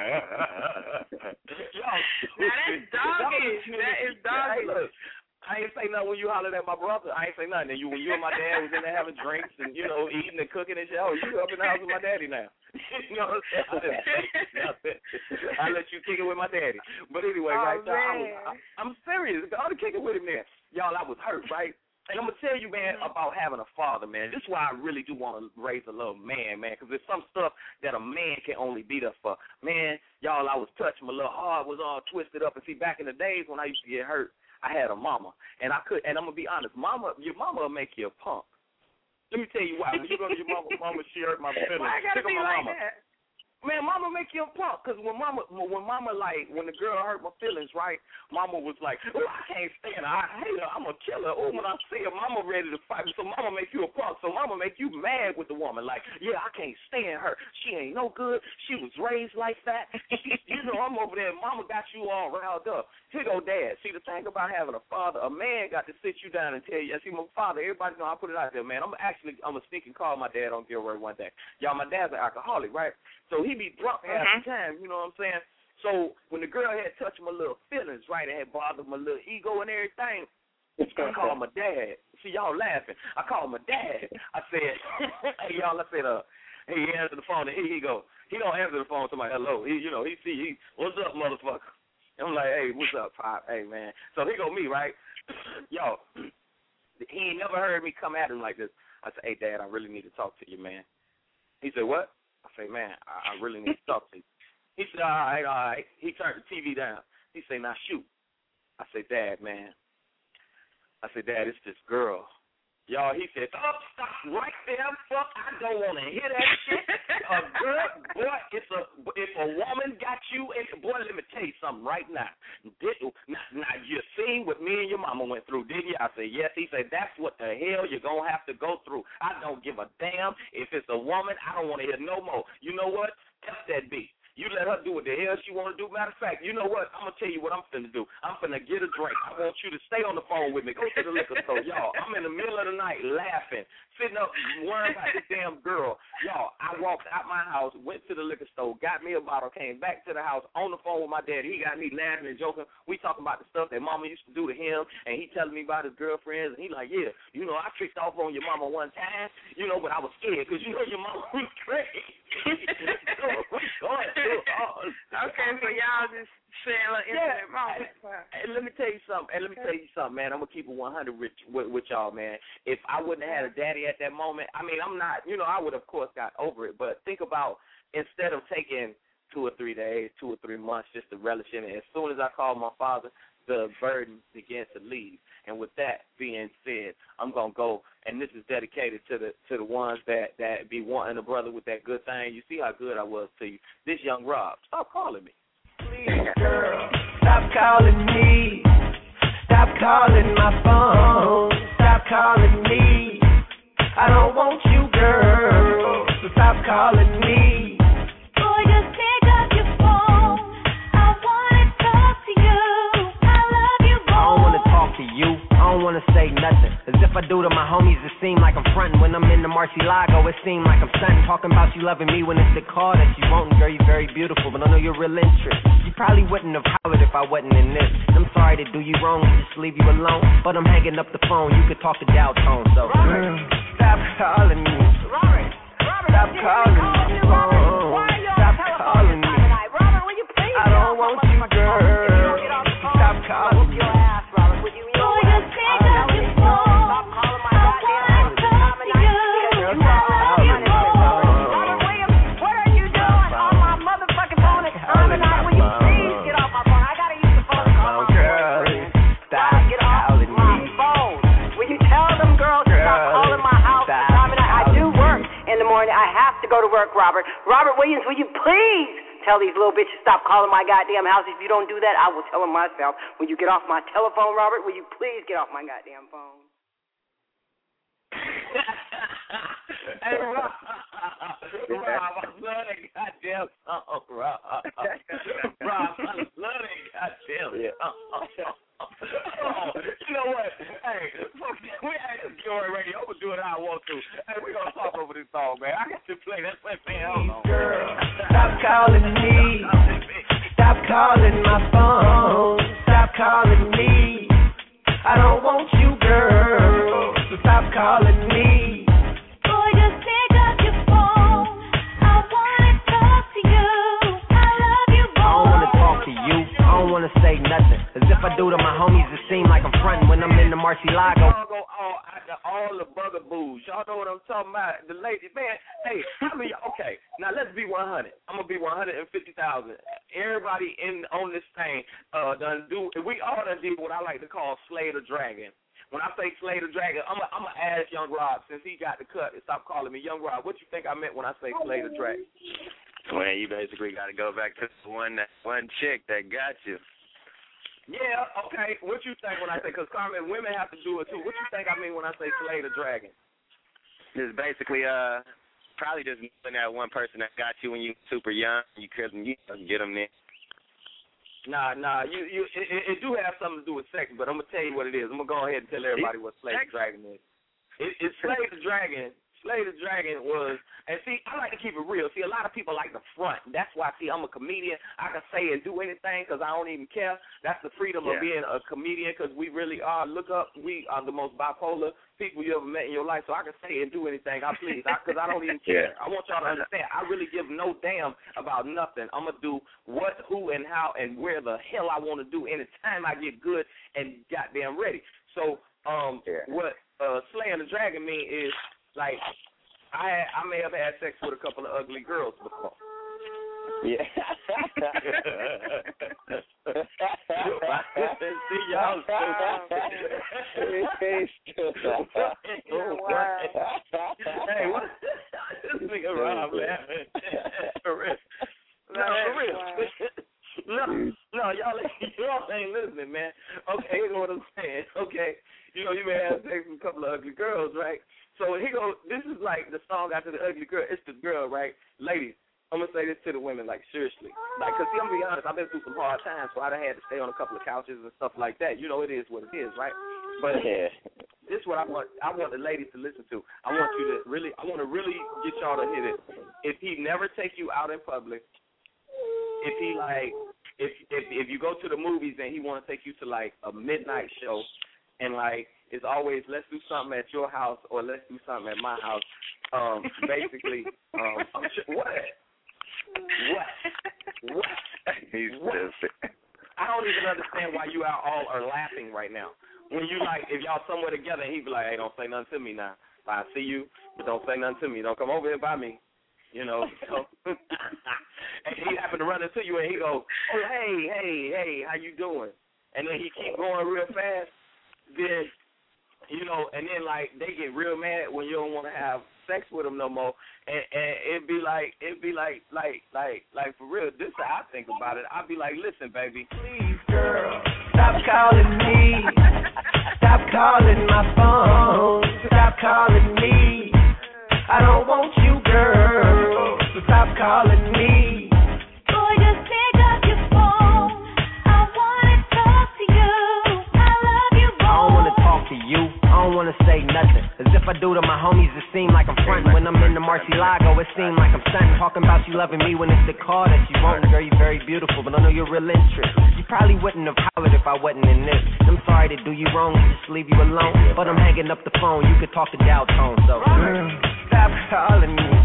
now that's doggish. That is doggish. Hey, look, I ain't say nothing when you hollered at my brother. I ain't say nothing. And you, when you and my dad was in there having drinks and, you know, eating and cooking and shit, oh, you up in the house with my daddy now. You know what I'm saying? I let you kick it with my daddy. But anyway, oh, right now, I was, I, I'm serious. I ought to kick it with him there. Y'all, I was hurt, right? And I'm going to tell you, man, about having a father, man. This is why I really do want to raise a little man, man, because there's some stuff that a man can only be there for. Man, y'all, I was touching my little heart, was all twisted up. And see, back in the days when I used to get hurt, I had a mama. And I could, and I'm going to be honest, mama, your mama will make you a punk. Let me tell you why. When you go to your mama, mama, she hurt my feelings. Why I got to be like mama. that? Man, mama make you a punk, because when mama, when mama, like, when the girl hurt my feelings, right, mama was like, oh, I can't stand her. I hate her. I'm a killer. Oh, when I see her, mama ready to fight. So mama make you a punk. So mama make you mad with the woman. Like, yeah, I can't stand her. She ain't no good. She was raised like that. She, you know, I'm over there. Mama got you all riled up. Here go dad. See, the thing about having a father, a man got to sit you down and tell you, I see, my father, everybody know I put it out there, man. I'm actually, I'm going to sneak and call my dad on Gilroy one day. Y'all, my dad's an alcoholic, right? So he be drunk half the time, you know what I'm saying? So when the girl had touched my little feelings, right, it had bothered my little ego and everything, I called my dad. See, y'all laughing. I called my dad. I said, hey, y'all, I said, uh, hey, he answered the phone, and here he go. He don't answer the phone to my hello. He, you know, he see, he, what's up, motherfucker? I'm like, hey, what's up, Pop? Hey, man. So he go me, right? Yo, he ain't never heard me come at him like this. I said, hey, Dad, I really need to talk to you, man. He said, what? I say, man, I, I really need to talk to you. He said, all right, all right. He turned the T V down. He said, now shoot. I said, Dad, man. I said, Dad, it's this girl. Y'all, he said, oh, stop right there, fuck, I don't want to hear that shit. A girl, boy, it's a, if a woman got you, and boy, let me tell you something right now. Did, now, now, you seen what me and your mama went through, didn't you? I said, yes. He said, that's what the hell you're going to have to go through. I don't give a damn. If it's a woman, I don't want to hear no more. You know what? F that beat. You let her do what the hell she want to do. Matter of fact, you know what? I'm going to tell you what I'm finna do. I'm finna get a drink. I want you to stay on the phone with me. Go to the liquor store. Y'all, I'm in the middle of the night laughing, sitting up worrying about this damn girl. Y'all, I walked out my house, went to the liquor store, got me a bottle, came back to the house on the phone with my dad. He got me laughing and joking. We talking about the stuff that mama used to do to him, and he telling me about his girlfriends, and he like, yeah, you know, I tricked off on your mama one time, you know, but I was scared because, you know, your mama was crazy. Okay, so y'all just saying a little intimate moment. And let me tell you something. And let me tell you something, man. I'm gonna keep it one hundred with, with, with y'all, man. If I wouldn't have had a daddy at that moment, I mean, I'm not. You know, I would of course got over it. But think about instead of taking two or three days, two or three months just to relish in it. As soon as I called my father, the burden began to leave. And with that being said, I'm gonna go, and this is dedicated to the to the ones that, that be wanting a brother with that good thing. You see how good I was to you. This young Rob, stop calling me. Please, girl, stop calling me. Stop calling my phone. Stop calling me. I don't want you, girl. So stop calling me. Boy, just pick up your phone. I wanna talk to you. I love you, boy. I don't wanna talk to you. I don't wanna say nothing. As if I do to my homies, it seem like I'm frontin'. When I'm in the Marcielago, it seem like I'm stuntin'. Talking about you loving me when it's the car that you wantin'. Girl, you're very beautiful, but I know your real interest. You probably wouldn't have hollered if I wasn't in this. I'm sorry to do you wrong and just leave you alone, but I'm hanging up the phone. You could talk to Dow Tone, so Robert, stop calling me. Robert, Robert, stop calling me. Stop calling me. Robert, will you please? I don't want you, girl. Stop calling me. I have to go to work, Robert. Robert Williams, will you please tell these little bitches stop calling my goddamn house? If you don't do that, I will tell them myself. When you get off my telephone, Robert, will you please get off my goddamn phone? Hey, Rob, Rob, I love that goddamn song, Rob. Rob, I love that goddamn song. Oh, you know what? Hey, we ain't just Joy Radio. I'm going to do it how I want to. Hey, we're going to talk over this song, man. I got to play that play, man. Hold on. Girl, stop calling me. Stop calling my phone. Stop calling me. I don't want you, girl. So stop calling me. Boy, just pick up your phone. I wanna talk to you. I love you, boy. I don't wanna talk to you. I don't wanna say nothing. As if I do to my homies, it seem like I'm frontin' when I'm in the Marcielago. Y'all go all, all the bugaboos. Y'all know what I'm talking about. The ladies, man, hey, I mean, okay, now let's be one hundred. I'm going to be one hundred fifty thousand. Everybody in on this thing uh, done do, we all done did what I like to call slay the dragon. When I say slay the dragon, I'm going to ask Young Rob, since he got the cut, and stop calling me Young Rob, what you think I meant when I say slay the dragon? Well, you basically got to go back to the one, that one chick that got you. Yeah, okay. What you think when I say, because Carmen, women have to do it too. What you think I mean when I say slay the dragon? It's basically uh, probably just knowing that one person that got you when you were super young, you couldn't you know, get them there. Nah, nah, you, you, it, it do have something to do with sex, but I'm going to tell you what it is. I'm going to go ahead and tell everybody what Slay the Dragon is. It, it's Slay the Dragon. Slay the Dragon was, and see, I like to keep it real. See, a lot of people like the front. That's why, see, I'm a comedian. I can say and do anything because I don't even care. That's the freedom yeah. of being a comedian because we really are. Look up, we are the most bipolar people you ever met in your life, so I can say and do anything I please because I, I don't even care. Yeah. I want y'all to understand, I really give no damn about nothing. I'm going to do what, who, and how, and where the hell I want to do anytime I get good and goddamn ready. So um, yeah. what uh, slaying the dragon mean is, like, I had, I may have had sex with a couple of ugly girls before. Yeah. See, y'all stupid. Wow. Hey, what? This nigga Rob, man. For real. No, for real. No, no, y'all, y'all ain't listening, man. Okay, you know what I'm saying. Okay, you know, you may have sex with a couple of ugly girls, right? So he go, this is like the song after the ugly girl. It's the girl, right? Ladies, I'm going to say this to the women, like, seriously. Like, because, see, I'm going to be honest, I've been through some hard times, so I done had to stay on a couple of couches and stuff like that. You know, it is what it is, right? But yeah. this is what I want. I want the ladies to listen to. I want you to really, I want to really get y'all to hit it. If he never take you out in public, if he, like, if if if you go to the movies and he want to take you to, like, a midnight show, and, like, it's always let's do something at your house or let's do something at my house. Um, basically, um, what? What? What? He's what? stupid. I don't even understand why you all are laughing right now. When you like, if y'all somewhere together, and he be like, hey, don't say nothing to me now. I see you, but don't say nothing to me. Don't come over here by me. You know, so, and he happen to run into you, and he go, oh, hey, hey, hey, how you doing? And then he keep going real fast. Then, you know, and then, like, they get real mad when you don't want to have sex with them no more. And, and it'd be like, it'd be like, like, like, like, for real, this is how I think about it. I'd be like, listen, baby. Please, girl, stop calling me. Stop calling my phone. Stop calling me. I don't want you, girl. So stop calling me. Boy, just pick up your phone. I wanna talk to you. I love you, boy. I don't wanna talk to you. I don't wanna say nothing. As if I do to my homies, it seem like I'm frontin'. When I'm in the Marcielago, it seem like I'm stuntin'. Talking about you loving me when it's the car that you want. Girl, you very beautiful, but I know you're real interest. You probably wouldn't have hollered if I wasn't in this. I'm sorry to do you wrong and just leave you alone, but I'm hanging up the phone. You could talk to Dow Tone, so girl, stop calling me.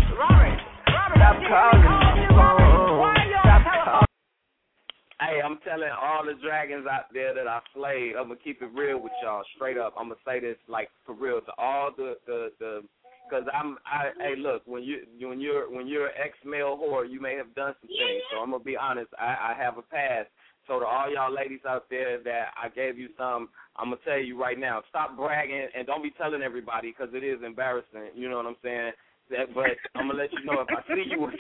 Stop calling me. Stop calling. Hey, I'm telling all the dragons out there that I slayed, I'm going to keep it real with y'all, straight up. I'm going to say this, like, for real, to all the, the, the because I'm, I, hey, look, when, you, when you're when you're an ex-male whore, you may have done some things, so I'm going to be honest, I, I have a past. So to all y'all ladies out there that I gave you some, I'm going to tell you right now, stop bragging and don't be telling everybody because it is embarrassing, you know what I'm saying? That, but I'm going to let you know if I see you.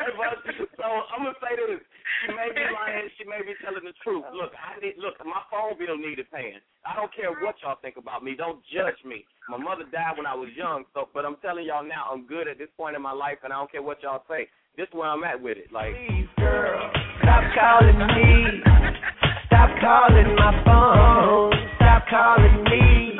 So I'm going to say this. She may be lying. She may be telling the truth. Look, I need, look, my phone bill needed paying. I don't care what y'all think about me. Don't judge me. My mother died when I was young, so but I'm telling y'all now I'm good at this point in my life, and I don't care what y'all say. This is where I'm at with it. Like, please, girl, stop calling me. Stop calling my phone. Stop calling me.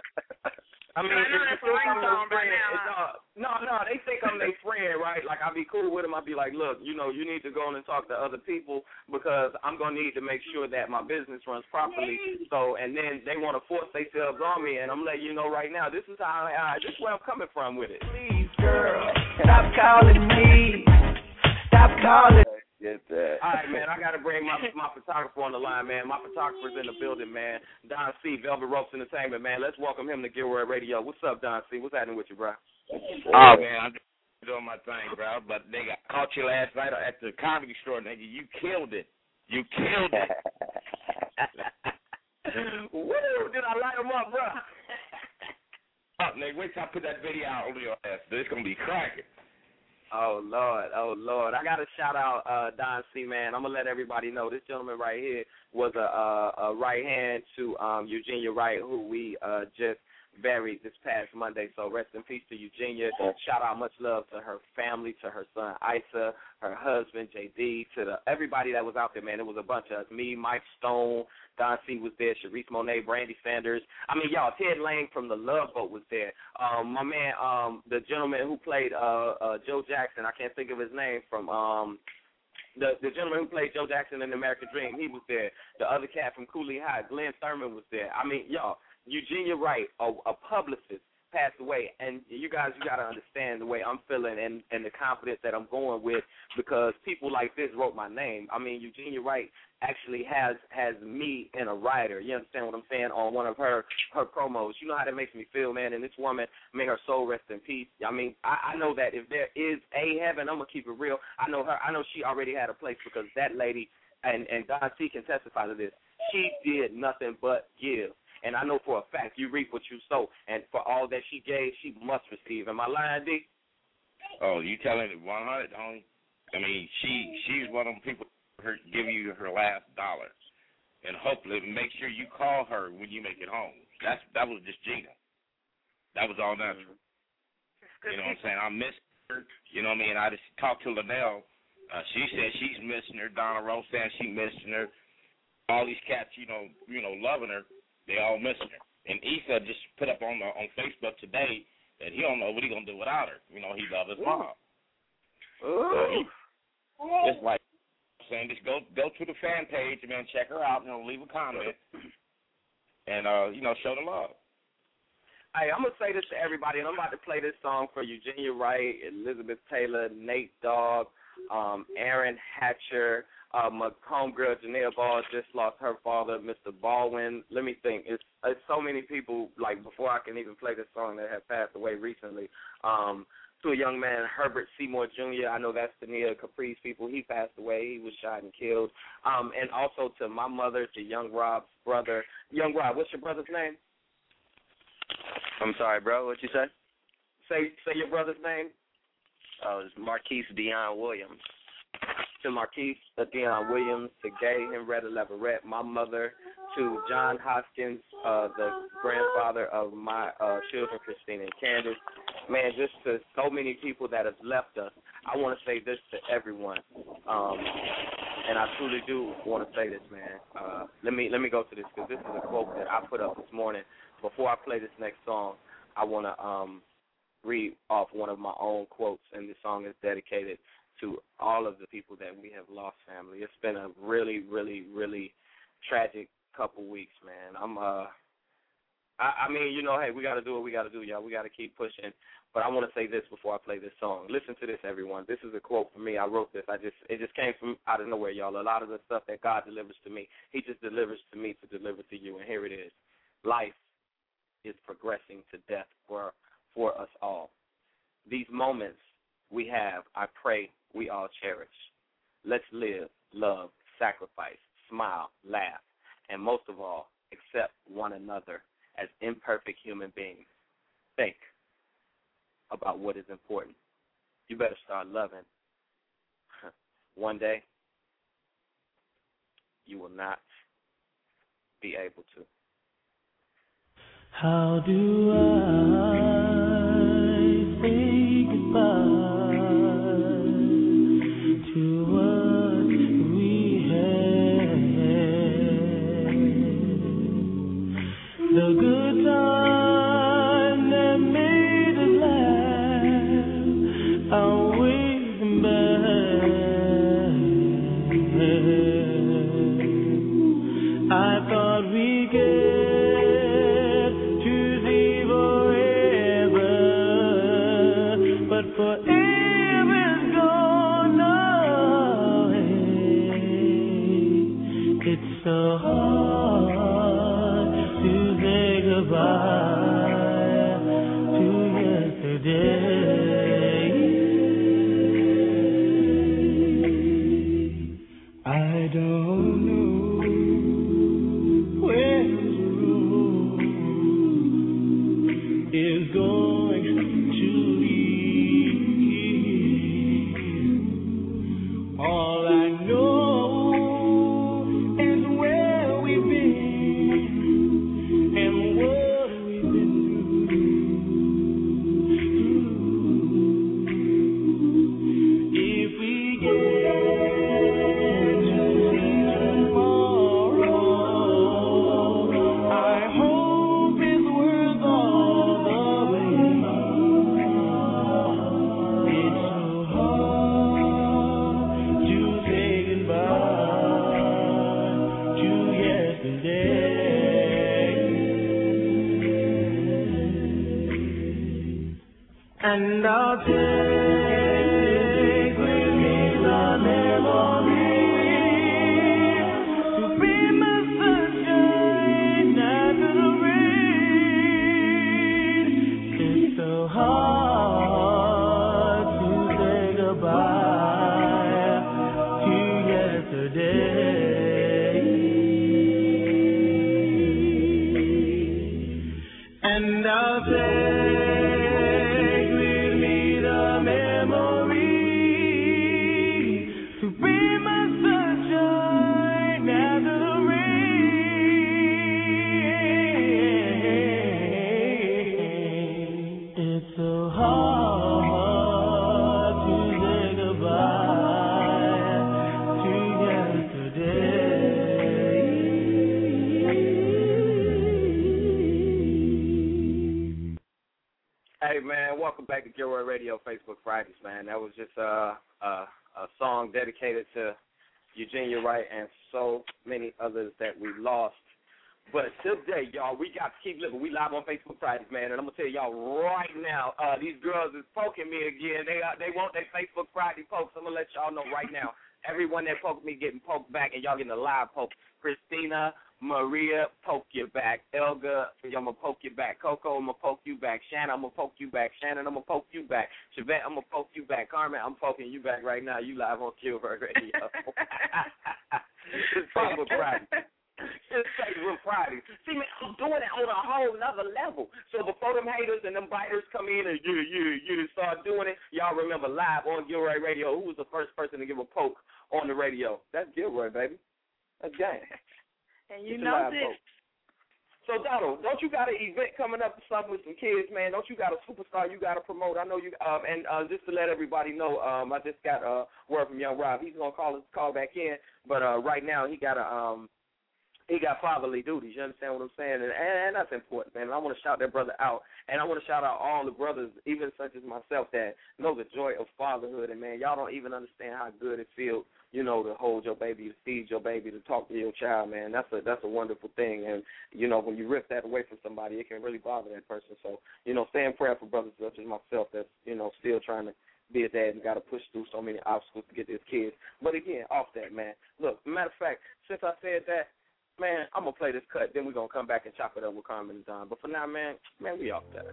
I mean, I know it's that's a ringtone right now. It's, uh, no, no, they think I'm their friend, right? Like, I'll be cool with them. I'll be like, look, you know, you need to go on and talk to other people because I'm going to need to make sure that my business runs properly. So, and then they want to force themselves on me, and I'm letting you know right now, this is how I, this is where I'm coming from with it. Please, girl, stop calling me. Stop calling. Get the Yeah. All right, man. I got to bring my my photographer on the line, man. My photographer's in the building, man. Don C, Velvet Ropes Entertainment, man. Let's welcome him to Gilroy Radio. What's up, Don C? What's happening with you, bro? Oh, man, I'm just doing my thing, bro. But they got caught you last night at the comedy store, nigga. You killed it. You killed it. Woo! Did I light him up, bro? Up, nigga. Wait till I put that video out on your ass. It's gonna be cracking. Oh, Lord. Oh, Lord. I got to shout out uh, Don C, man. I'm going to let everybody know this gentleman right here was a, a, a right hand to um, Eugenia Wright, who we uh, just buried this past Monday. So rest in peace to Eugenia. Shout out, much love to her family, to her son Isa, her husband J D, to the, everybody that was out there, man. It was a bunch of us. Me, Mike Stone, Don C was there, Sharice Monet, Brandy Sanders. I mean, y'all, Ted Lang from the Love Boat was there. Um, my man, um, the gentleman who played uh, uh, Joe Jackson, I can't think of his name, from um, the, the gentleman who played Joe Jackson in American Dream, he was there. The other cat from Cooley High, Glenn Thurman, was there. I mean, y'all, Eugenia Wright, a, a publicist, passed away, and you guys, you got to understand the way I'm feeling and, and the confidence that I'm going with, because people like this wrote my name. I mean, Eugenia Wright actually has has me in a writer. You understand what I'm saying? On one of her her promos. You know how that makes me feel, man. And this woman, may her soul rest in peace. I mean, I, I know that if there is a heaven, I'm gonna keep it real. I know her. I know she already had a place, because that lady, and and Don C can testify to this. She did nothing but give. And I know for a fact you reap what you sow. And for all that she gave, she must receive. Am I lying, D? Oh, you telling it one hundred, homie? I mean, she she's one of them people who give you her last dollar. And hopefully make sure you call her when you make it home. That's That was just Gina. That was all natural. You know what I'm saying? I miss her. You know what I mean? I just talked to Linnell. Uh, she said she's missing her. Donna Rose saying she's missing her. All these cats, you know, you know, loving her. They all missing her. And Issa just put up on the, on Facebook today that he don't know what he gonna do without her. You know, he loves his mom. So he, it's like saying, just go go to the fan page and man, check her out. You know, leave a comment and uh, you know, show the love. Hey, I'm gonna say this to everybody, and I'm about to play this song for Eugenia Wright, Elizabeth Taylor, Nate Dogg, um, Aaron Hatcher. Uh, my homegirl Janelle Ball just lost her father, Mister Baldwin. Let me think. It's, it's so many people, like, before I can even play this song, that have passed away recently. Um, to a young man, Herbert Seymour Junior I know that's Tania Caprice people. He passed away. He was shot and killed. Um, and also to my mother, to Young Rob's brother. Young Rob, what's your brother's name? I'm sorry, bro. What you say? Say say your brother's name. Oh, it's Marquise Dion Williams. To Marquise Dion Williams, to Gay Henrietta Leverett, my mother, to John Hoskins, uh, the grandfather of my uh, children, Christina and Candace. Man, just to so many people that have left us, I want to say this to everyone, um, and I truly do want to say this, man. Uh, let me let me go to this, because this is a quote that I put up this morning. Before I play this next song, I want to um, read off one of my own quotes, and this song is dedicated to all of the people that we have lost, family. It's been a really, really, really tragic couple weeks, man. I'm, uh, I, I mean, you know, hey, we got to do what we got to do, y'all. We got to keep pushing. But I want to say this before I play this song. Listen to this, everyone. This is a quote from me. I wrote this. I just, it just came from out of nowhere, y'all. A lot of the stuff that God delivers to me, He just delivers to me to deliver to you. And here it is. Life is progressing to death for for us all. These moments we have, I pray we all cherish. Let's live, love, sacrifice, smile, laugh, and most of all, accept one another as imperfect human beings. Think about what is important. You better start loving. One day, you will not be able to. How do I say goodbye to what we had? The good time that made us laugh, I'm waiting back. I thought we could forever. I don't know where this road is going to lead. All I know is where we've been and what we've been through. If we get and I'll take with me the memory to be my sunshine after the rain. It's so hard to say goodbye to yesterday, and I'll take back to Gilroy Radio Facebook Fridays, man. That was just uh, uh, a song dedicated to Eugenia Wright and so many others that we lost. But today, y'all, we got to keep living. We live on Facebook Fridays, man, and I'm going to tell y'all right now, uh, these girls is poking me again. They uh, they want their Facebook Friday pokes. I'm going to let y'all know right now. Everyone that poked me getting poked back, and y'all getting a live poke. Christina, Maria, poke you back. Elga, I'm going to poke you back. Coco, I'm going to poke you back. Shannon, I'm going to poke you back. Shannon, I'm going to poke you back. Chevette, I'm going to poke you back. Carmen, I'm poking you back right now. You live on Gilroy Radio. It's Facebook Friday. It's Facebook Friday. See, man, I'm doing it on a whole nother level. So before them haters and them biters come in and you, you, you start doing it, y'all remember live on Gilroy Radio, who was the first person to give a poke on the radio? That's Gilroy, baby. That's gang. And you know this. Poke. So, Donald, don't you got an event coming up or something with some kids, man? Don't you got a superstar you got to promote? I know you, um, and uh, just to let everybody know, um, I just got a uh, word from Young Rob. He's going to call us, call back in, but uh, right now he got a, um, he got fatherly duties. You understand what I'm saying? And, and that's important, man. And I want to shout that brother out. And I want to shout out all the brothers, even such as myself, that know the joy of fatherhood. And, man, y'all don't even understand how good it feels, you know, to hold your baby, to feed your baby, to talk to your child, man. That's a that's a wonderful thing. And, you know, when you rip that away from somebody, it can really bother that person. So, you know, stay in prayer for brothers such as myself that's, you know, still trying to be a dad and got to push through so many obstacles to get his kids. But, again, off that, man. Look, matter of fact, since I said that, man, I'm going to play this cut, then we're going to come back and chop it up with Carmen and Don. But for now, man, man, we off that.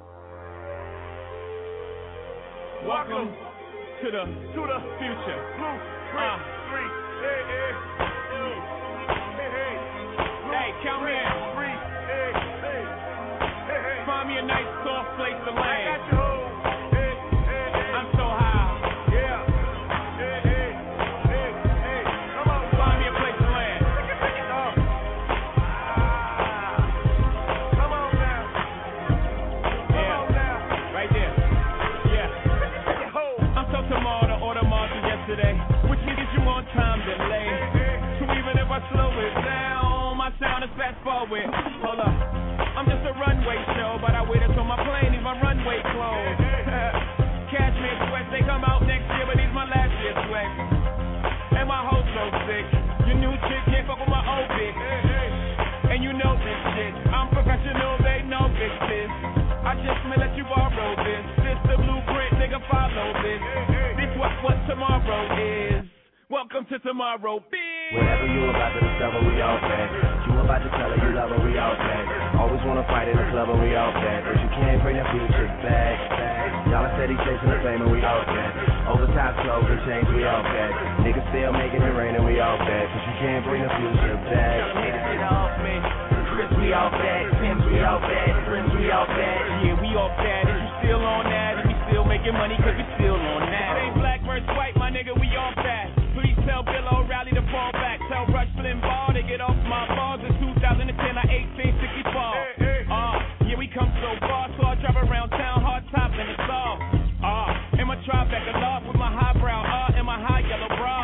Welcome to the to the future. Blue, three, uh, three, hey, hey, hey, hey, hey, hey, count me in. Three, hey, hey, hey, hey. Find me a nice soft place to land. I got you home. Hey, hey, hey. I'm so high. Yeah. Hey, hey, hey, hey. Come on, find me a place to land. Oh. Ah. Come on now. Come yeah. on now. Right there. Tomorrow to order Martin yesterday, which means you on time delay. So even if I slow it down, my sound is fast forward. Hold up, I'm just a runway show, but I waited till my plane leave my runway closed. Cashmere sweats, they come out next year, but these my last year sweats. And my hoe so sick, your new chick can't fuck with my old bitch. And you know this shit, I'm professional, they know this shit. I just may let you borrow this. This the blueprint, nigga, follow this. This what, what tomorrow is. Welcome to tomorrow, bitch. Whatever you about to discover, we all bad. You about to tell her you love her, we all bad. Always wanna fight in the club, and we all bad. But you can't bring that future back, back. Y'all are steady chasing the fame, and we all bad. Overtime clothes and chains, we all bad. Niggas still making it rain, and we all bad. Cause you can't bring the future back. Niggas get off me. Chris, we all bad. Pimps, we all bad. Friends, we all bad. Yeah, we all bad. Is you still on that? And we still making money cause we still on that. It ain't black versus white, my nigga, we all bad. Please tell Bill O'Reilly to fall back. Tell Rush Limbaugh to get off my balls. In two thousand ten, I eighteen sixty-four. Uh, yeah, we come so far, so I drive around town, hard top and it's all. Uh, in my Tribeca loft with my highbrow, uh, and my high yellow bra.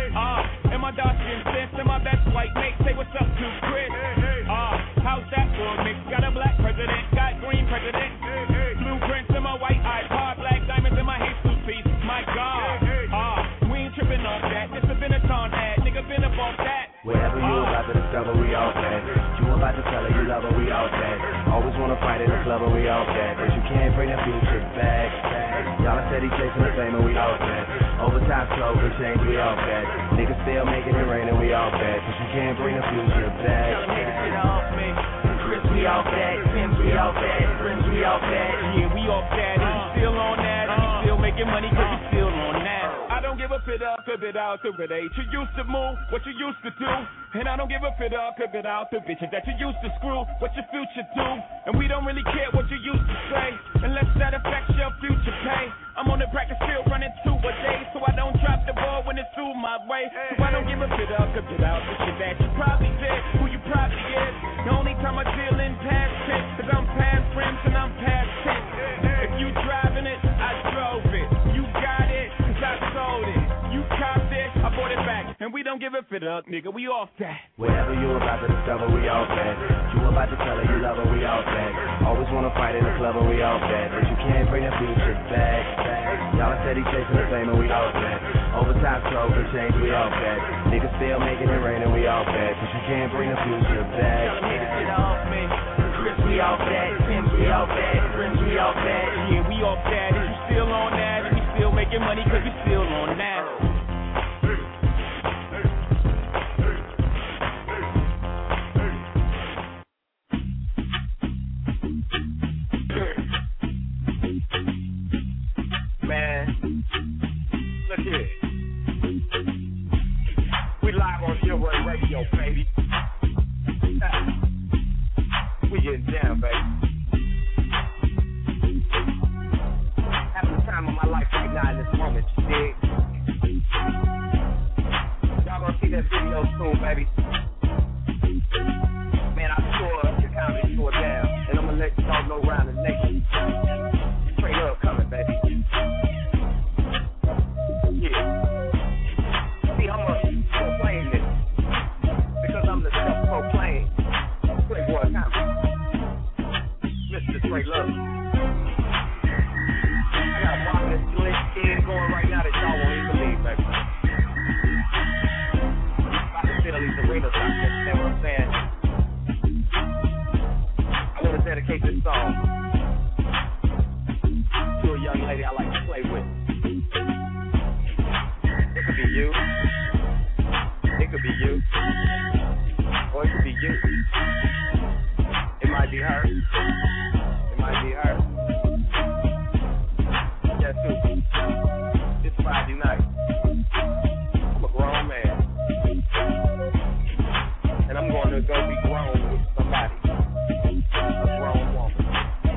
Uh, and my dark skin fist and my best white mate. Say what's up to Chris. Uh, how's that for a mix? Got a black president, got green president. Blueprints in my white iPod, black diamonds in my Jesus piece. My God. Uh, we ain't tripping off that. This a Benetton ad, nigga been up off that. Whatever you about to discover, we all bad. You about to tell her you love her, we all bad. Always wanna fight in the club, and we all bad. But you can't bring that future back, back. Y'all are steady chasing the fame, and we all bad. Overtime clothes and chains, we all bad. Niggas still making it rain, and we all bad. Cause you can't bring the future back. Niggas get off me. Chris, we all bad. Pimps, we all bad. Friends, we all bad. Yeah, we all bad. And you still on that? And you still making money cause you still on that. I don't give a fit up, a bit out, a bit eight. You used to move what you used to do. And I don't give a fit up, a bit out, the bitches that you used to screw. What your future do. And we don't really care what you used to say. Unless that affects your future pay. I'm on the practice field running two a day. So I don't drop the ball when it's through my way. So I don't give a fit up, a bit out, the shit that you probably did. Who you probably is. The only time I deal in past tense. Cause I'm past rims and I'm past tense. If you driving it, I drove it. You got it, cause I sold it. You copped it, I bought it back. And we don't give a fit up, nigga, we off that. Whatever you about to discover, we all bad. You about to tell her you love her, we all bad. Always wanna fight in the club, and we all bad. But you can't bring that future back, back. Y'all are steady chasing the fame, and we all bad. Overtime clothes and chains, we all bad. Niggas still making it rain, and we all bad. Cause you can't bring the future back. Niggas get off me. Chris, we all bad. Pimps, we all bad. Friends, we all bad. Yeah, we all bad. And you still on that? And we still making money cause we still on that. Man, look here. We live on Shieldway Radio, baby. We getting down, baby. Having the time of my life right now in this moment, you dig? Y'all gonna see that video soon, baby. Man, I tore the comedy store down, and I'm gonna let y'all know around the nation. Straight up coming, baby. See, I'm a proclaim this because I'm the self-proclaimed Playboy comedy, Mister Straight Love. I got a marvelous glitch in going right now that y'all won't even believe, baby. About to fill these arenas out there, you know what I'm saying? I want to dedicate this song to a young lady I like to play with. It could be you. It could be you. Or it could be you. It might be her. It might be her. Guess who? It's Friday night. I'm a grown man. And I'm going to go be grown with somebody. A grown woman.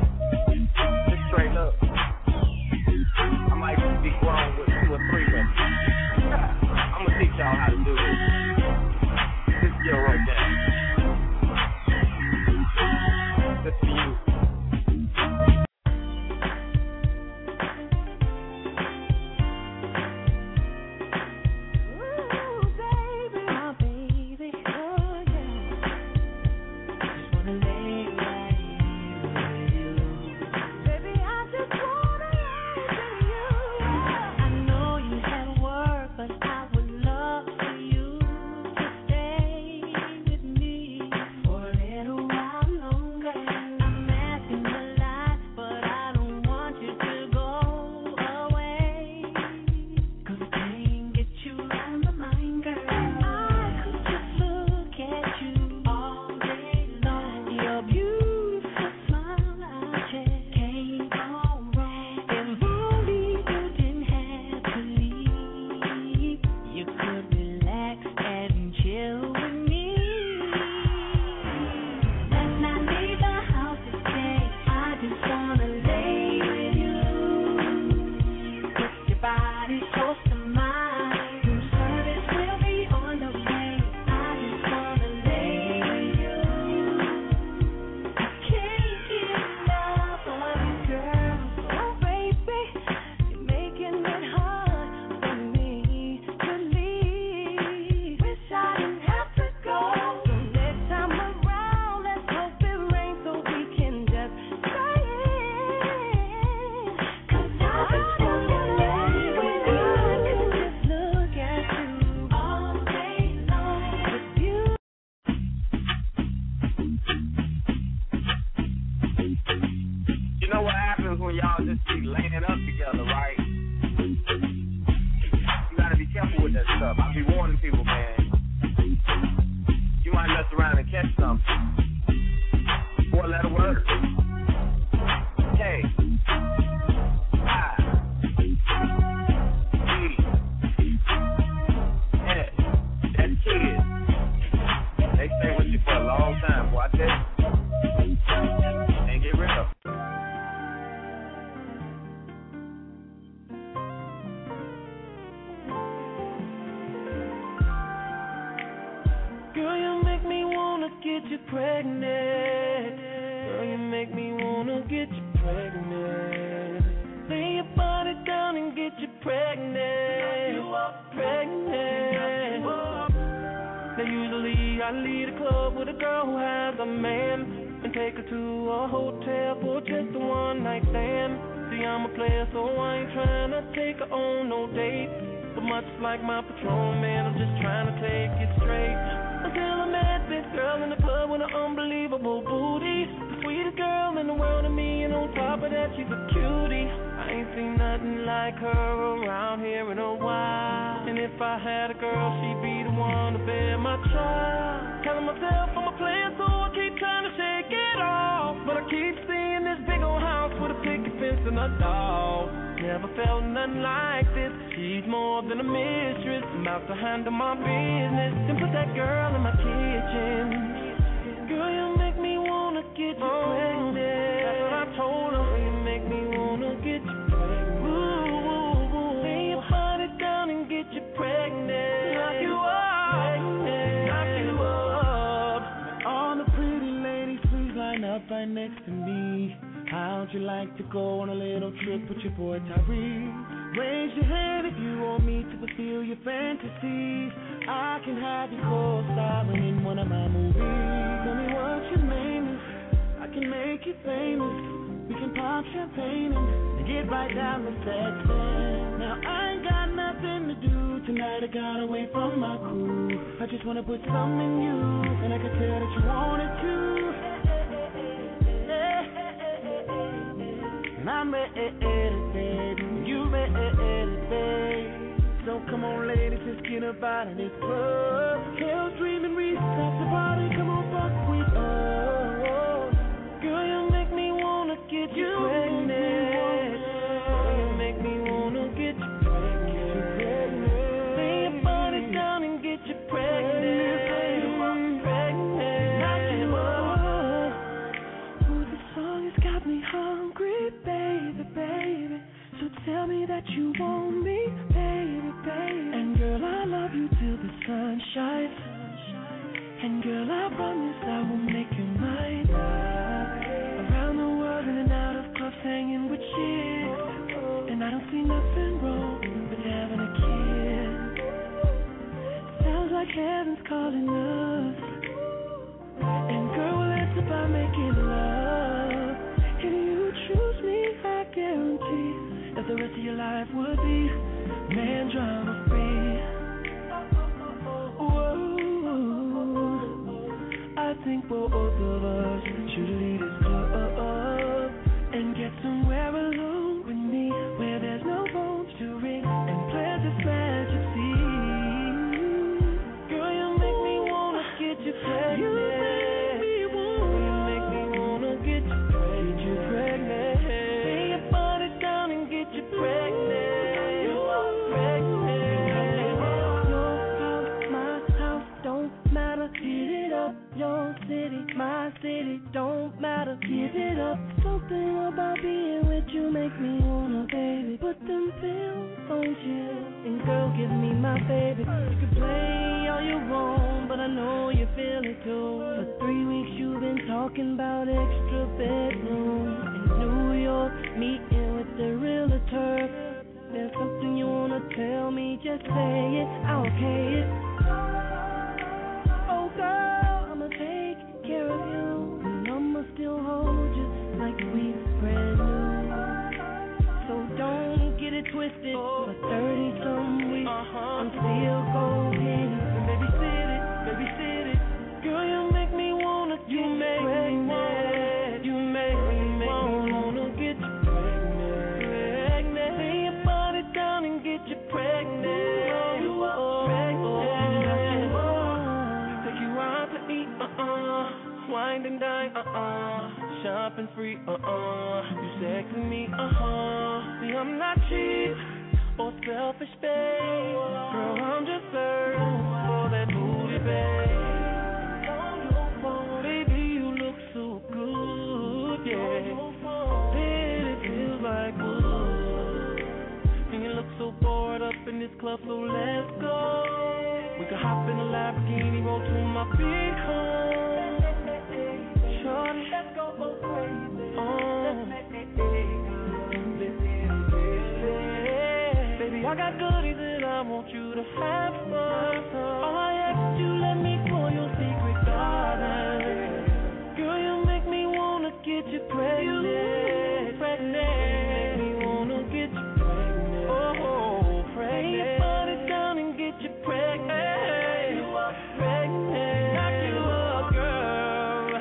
y'all just be laying up together, right? You gotta be careful with that stuff. I be warning people, man. You might mess around and catch something. Four letter word. K. I. E. S. That's kids. They stay with you for a long time, boy. I tell you. And get rid of them. Girl, you make me wanna get you pregnant. Girl, you make me wanna get you pregnant. Lay your body down and get you pregnant. You are pregnant. Now usually I lead a club with a girl who has a man and take her to a hotel for just a one night stand. See, I'm a player, so I ain't trying to take her on no date. But much like my Patron, man, I'm just trying to take it straight. Until I met this girl in the club with an unbelievable booty. The sweetest girl in the world to me, and on top of that, she's a cutie. I ain't seen nothing like her around here in a while. And if I had a girl, she'd be the one to bear my child. Telling myself I'm a player, so I keep trying to shake it off. But I keep seeing this big old house with a picket fence and a dog. Never felt nothing like this. She's more than a mistress. I'm out to handle my business. Then put that girl in my kitchen. Girl, you make me wanna get you oh, pregnant. That's what I told her. You make me wanna get you pregnant. Ooh, ooh, ooh. Lay your body down and get you pregnant. Knock you up, pregnant. Knock you up. All the pretty ladies, please line up right next to me. How'd you like to go on a little trip with your boy Tyree? Raise your hand if you want me to fulfill your fantasies. I can have you co-starring in one of my movies. Tell me what your name is, I can make you famous. We can pop champagne and get right down to sex. Now I ain't got nothing to do tonight, I got away from my crew. I just wanna put something in you, and I can tell that you want it too. I'm ready, baby. You ready, baby. So come on, ladies, let's get up out of this club. Hell's dreaming, restart the party. Come on, fuck with us. Girl, you make me wanna get you, you pregnant. Girl, you make me wanna get you pregnant. Lay your body down and get you pregnant. Got me hungry, baby, baby. So tell me that you want me, baby, baby. And girl, I love you till the sun shines. And girl, I promise I will make you mine. Around the world, in and out of clubs, hanging with chicks. And I don't see nothing wrong with having a kid. Sounds like heaven's calling us. And girl, we'll answer by making love. If you choose me, I guarantee that the rest of your life would be man drama free. Whoa, I think both of us should leave this club and get somewhere alone with me, where there's no phones to ring and pleasant fantasy. Girl, you make me wanna get you pregnant. Your city, my city, don't matter. Give it up. Something about being with you make me wanna, baby. Put them pills on chill, and girl, give me my baby. You can play all you want, but I know you feel it too. For three weeks you've been talking about extra bedrooms in New York, meeting with the realtor. There's something you wanna tell me, just say it, I'll pay it. Oh girl, I'ma take care of you, and I'ma still hold you like we brand new. So don't get it twisted, for thirty some weeks, I'm still golden. Baby sit it, baby sit it. Girl, you make me wanna, you make me wanna, you make me wanna get you pregnant. free, uh-uh. You sexy me, uh-huh. See, I'm not cheap or selfish, babe. Girl, I'm just searching for that booty, babe. Baby, you look so good, yeah. Then it feels like wood. And you look so bored up in this club, so let's go. We can hop in a Lamborghini, roll to my big home. Shorty, let's go go crazy. Oh. Baby, I got goodies and I want you to have fun. All I ask you, let me pour your secret garden. Girl, you make me wanna get you pregnant. Pregnant. Make me wanna get you pregnant. Oh, pregnant. Lay your body down and get you pregnant. You are pregnant. Knock you up, girl.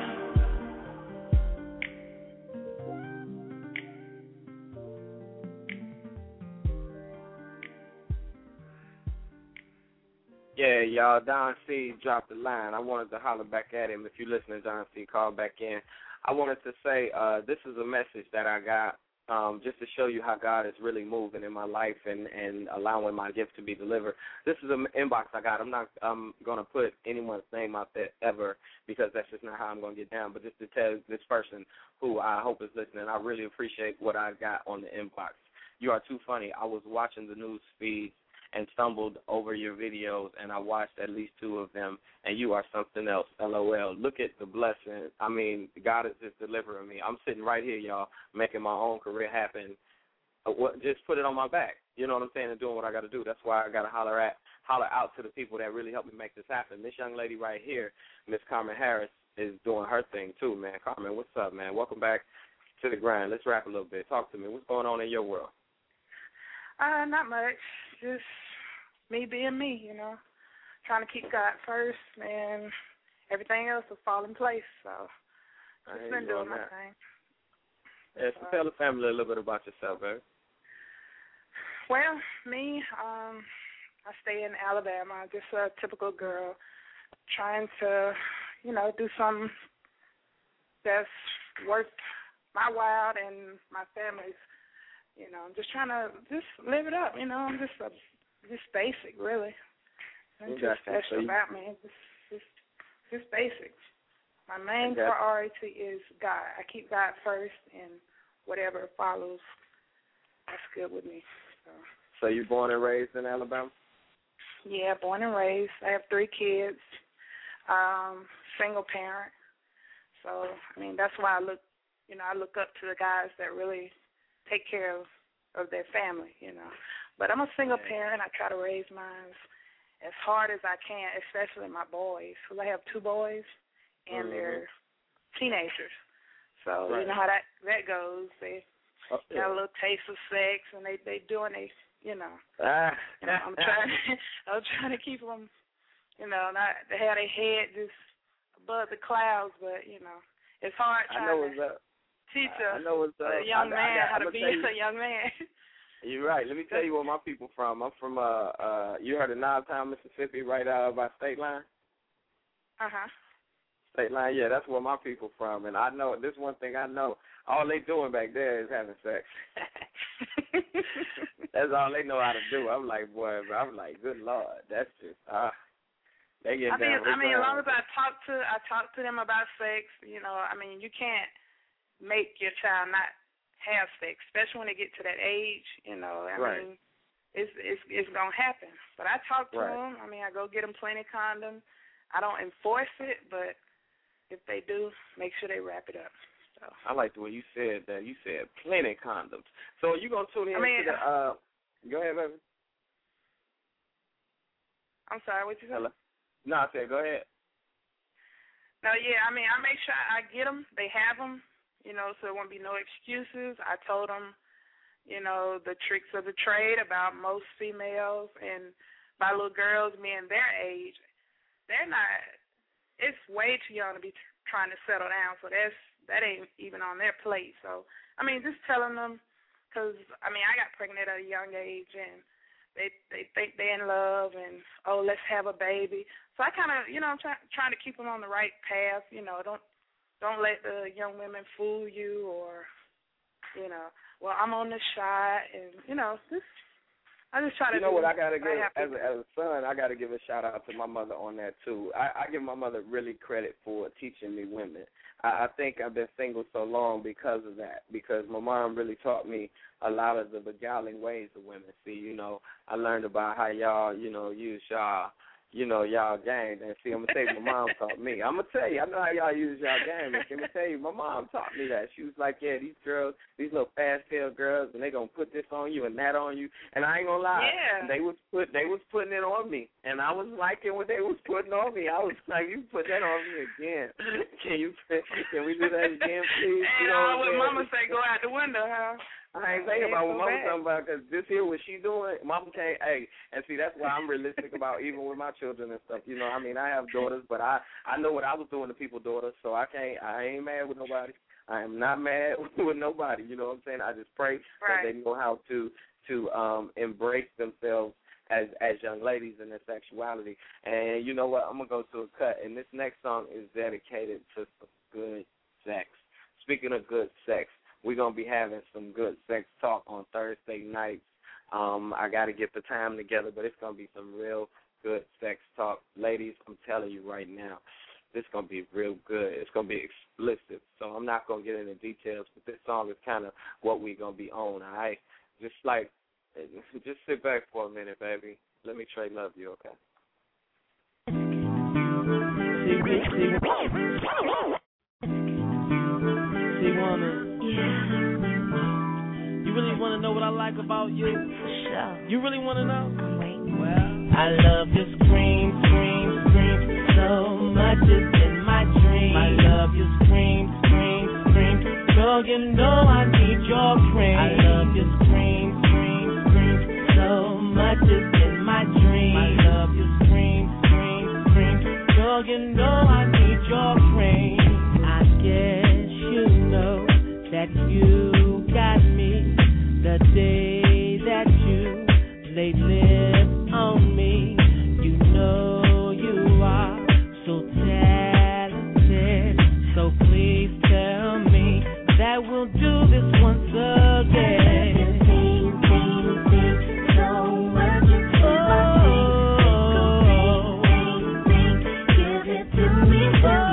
Yeah, y'all, Don C dropped the line. I wanted to holler back at him. If you're listening, Don C, call back in. I wanted to say uh, this is a message that I got um, just to show you how God is really moving in my life and, and allowing my gift to be delivered. This is an inbox I got. I'm not I'm going to put anyone's name out there ever because that's just not how I'm going to get down. But just to tell this person who I hope is listening, I really appreciate what I got on the inbox. You are too funny. I was watching the news feed and stumbled over your videos, and I watched at least two of them, and you are something else, LOL. Look at the blessing. I mean, God is just delivering me. I'm sitting right here, y'all, making my own career happen. Uh, what, just put it on my back, you know what I'm saying, and doing what I got to do. That's why I got to holler at, holler out to the people that really helped me make this happen. This young lady right here, Miss Carmen Harris, is doing her thing too, man. Carmen, what's up, man? Welcome back to the grind. Let's rap a little bit. Talk to me. What's going on in your world? Uh, not much. Just me being me, you know. Trying to keep God first, and everything else will fall in place. So just been doing my that. thing. Yeah, so tell the family a little bit about yourself, baby. Well, me, um, I stay in Alabama. Just a typical girl, trying to, you know, do something that's worth my while and my family's. You know, I'm just trying to just live it up. You know, I'm just a, just basic, really. Nothing too special about me. Just, just, just basic. My main priority is God. I keep God first, and whatever follows, that's good with me. So, so you born and raised in Alabama? Yeah, born and raised. I have three kids. Um, single parent. So, I mean, that's why I look. You know, I look up to the guys that really take care of, of their family, you know. But I'm a single parent. I try to raise mine as hard as I can, especially my boys. Because I have two boys, and mm-hmm. they're teenagers. So right. you know how that, that goes. They oh, yeah. got a little taste of sex, and they they doing they, you know. Ah. you know I'm trying. I'm trying to keep them, you know, not to have their head just above the clouds, but you know, it's hard trying I know to. What's up. Teach a, I know what's, uh, a young I, man I got, how to I'm be you, a young man. You're right. Let me tell you where my people from. I'm from, uh, uh, you heard of Knobbstown, Mississippi, right out by State Line? Uh-huh. State Line, yeah, that's where my people from. And I know, this one thing I know, all they doing back there is having sex. That's all they know how to do. I'm like, boy, I'm like, good Lord, that's just, ah. Uh, they get I mean, down. I mean, as long as I talk to, I talk to them about sex, you know, I mean, you can't make your child not have sex, especially when they get to that age. You know, I right. mean, it's it's it's gonna happen. But I talk to right. them. I mean, I go get them plenty of condoms. I don't enforce it, but if they do, make sure they wrap it up. So I like the way you said that. You said plenty of condoms. So you gonna tune in I mean, to the? Uh, go ahead, baby. I'm sorry. What you said? Hello? No, I said go ahead. No, yeah. I mean, I make sure I get them. They have them. You know, so there won't be no excuses. I told them, you know, the tricks of the trade about most females and my little girls being their age. They're not, it's way too young to be t- trying to settle down. So that's, that ain't even on their plate. So, I mean, just telling them, because, I mean, I got pregnant at a young age and they they think they're in love and, oh, let's have a baby. So I kind of, you know, I'm try, trying to keep them on the right path. You know, don't don't let the young women fool you, or you know, well, I'm on the shot, and you know, just I just try to. You know do what I gotta what give I have to as a, as a son. I gotta give a shout out to my mother on that too. I, I give my mother really credit for teaching me women. I, I think I've been single so long because of that. Because my mom really taught me a lot of the beguiling ways of women. See, you know, I learned about how y'all, you know, use y'all. You know, y'all game. And see, I'm going to tell you, my mom taught me. I'm going to tell you, I know how y'all use y'all game. And I'm going to tell you, my mom taught me that. She was like, yeah, these girls, these little fast-tailed girls, and they going to put this on you and that on you. And I ain't going to lie. Yeah. They was put, they was putting it on me. And I was liking what they was putting on me. I was like, you put that on me again. Can you, can we do that again, please? And you know uh, what mama say, go out the window, huh? I ain't thinking about what Mama talking about, because this here, what she doing, Mama can't, hey, and see, that's why I'm realistic about even with my children and stuff. You know, I mean, I have daughters, but I, I know what I was doing to people's daughters, so I can't, I ain't mad with nobody. I am not mad with nobody, you know what I'm saying? I just pray right. that they know how to, to um, embrace themselves as as young ladies in their sexuality. And you know what, I'm going to go to a cut, and this next song is dedicated to some good sex. Speaking of good sex, we're going to be having some good sex talk on Thursday nights. Um, I got to get the time together, but it's going to be some real good sex talk. Ladies, I'm telling you right now, this is going to be real good. It's going to be explicit, so I'm not going to get into details, but this song is kind of what we're going to be on, all right? Just like, just sit back for a minute, baby. Let me Trey love you, okay? See, woman. Yeah. You really want to know what I like about you? Sure. You really want to know? I'm waiting. Well, I love your scream, scream, scream so much it's in my dream. I love your scream, scream, scream. Girl, you know I need your cream. I love your scream, scream, scream so much it's in my dream. I love your scream, scream, scream. Girl, you know I need your cream. I guess you know that you got me the day that you laid lips on me. You know you are so talented, so please tell me that we'll do this once again. Sing, sing, sing so much oh, sing, sing, sing, give it to me so.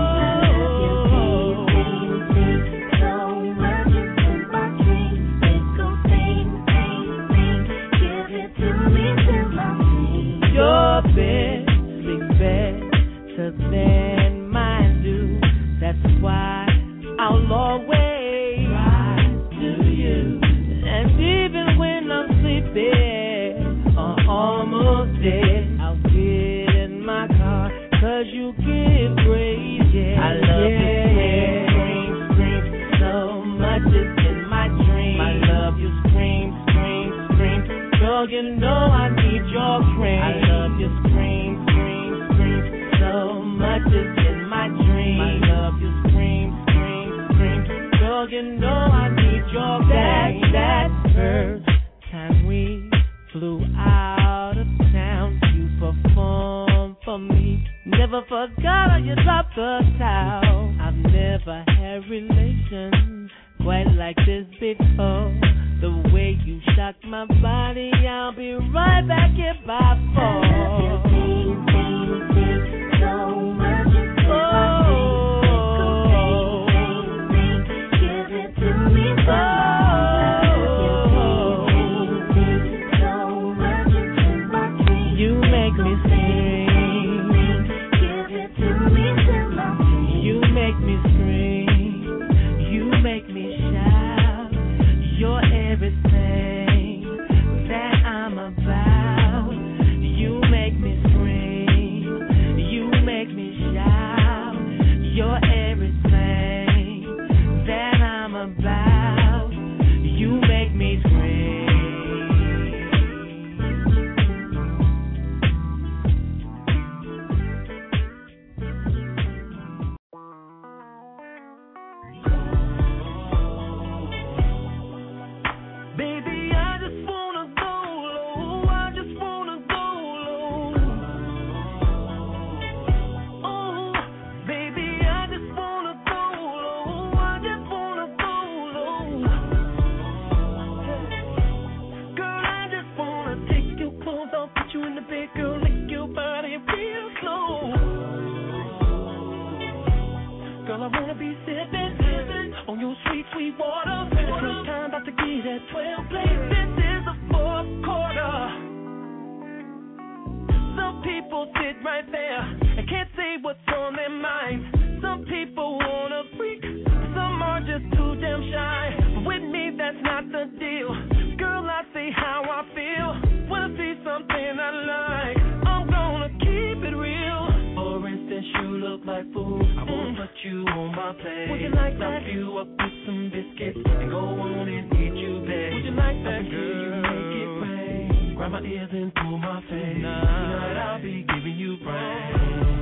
Your bed sleeps better than mine do. That's why I'll always rise to you. And even when I'm sleeping or almost dead, I'll get in my car, cause you give crazy. I love you scream, scream so much it's in my dream. I love you scream, scream, scream. Girl, you know I need your cream. I love you scream, scream, scream so much it's in my dream. I love you scream, scream, scream. Girl, you know I need your cream. That, that first time we flew out of town, you performed for me. Never forgot how you dropped the towel. I've never had relations quite like this before. The way you shock my body, I'll be right back if I fall. Sing, sing, sing so much. Oh, sing, sing, sing, give it to me so. Sing, sing, so much in my dream. You make me sing, give it to me till I'm free. You make me scream, you make me shout. You're everything that I'm about. You make me scream, you make me shout. You're everything that I'm about. You make me scream. I won't put you on my plate. Would you like that? Stuff you up with some biscuits and go on and eat you big. Would you like that, girl? You make it rain. Grab my ears and pull my face. Tonight I'll be giving you brains.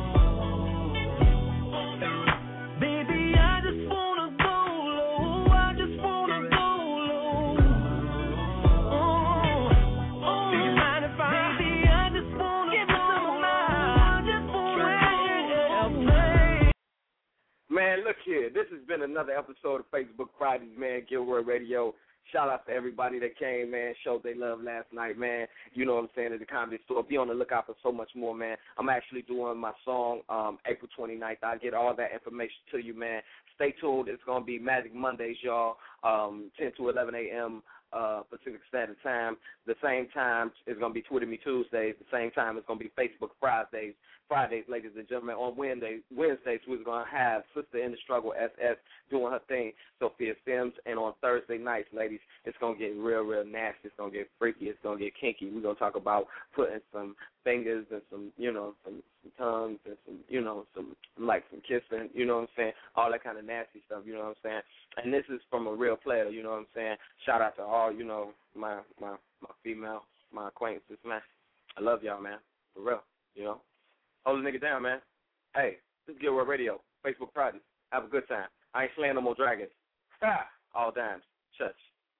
Man, look here. This has been another episode of Facebook Fridays, man. Gilroy Radio. Shout out to everybody that came, man. Showed they love last night, man. You know what I'm saying, at the Comedy Store. Be on the lookout for so much more, man. I'm actually doing my song um, April twenty-ninth. I'll get all that information to you, man. Stay tuned. It's going to be Magic Mondays, y'all, um, ten to eleven a.m. Uh, Pacific Standard Time. The same time it's going to be Twitter Me Tuesdays. The same time it's going to be Facebook Fridays. Fridays, ladies and gentlemen. On Wednesdays, Wednesdays we're going to have Sister in the Struggle S S doing her thing, Sophia Sims. And on Thursday nights, ladies, it's going to get real, real nasty. It's going to get freaky. It's going to get kinky. We're going to talk about putting some fingers and some, you know, some, some tongues and some, you know, some, like some kissing, you know what I'm saying? All that kind of nasty stuff, you know what I'm saying? And this is from a real player, you know what I'm saying? Shout out to all, you know, my, my, my female, my acquaintances, man. I love y'all, man. For real, you know? Hold the nigga down, man. Hey, this is Gilroy Radio, Facebook Fridays. Have a good time. I ain't slaying no more dragons. Ha! All dimes. Church.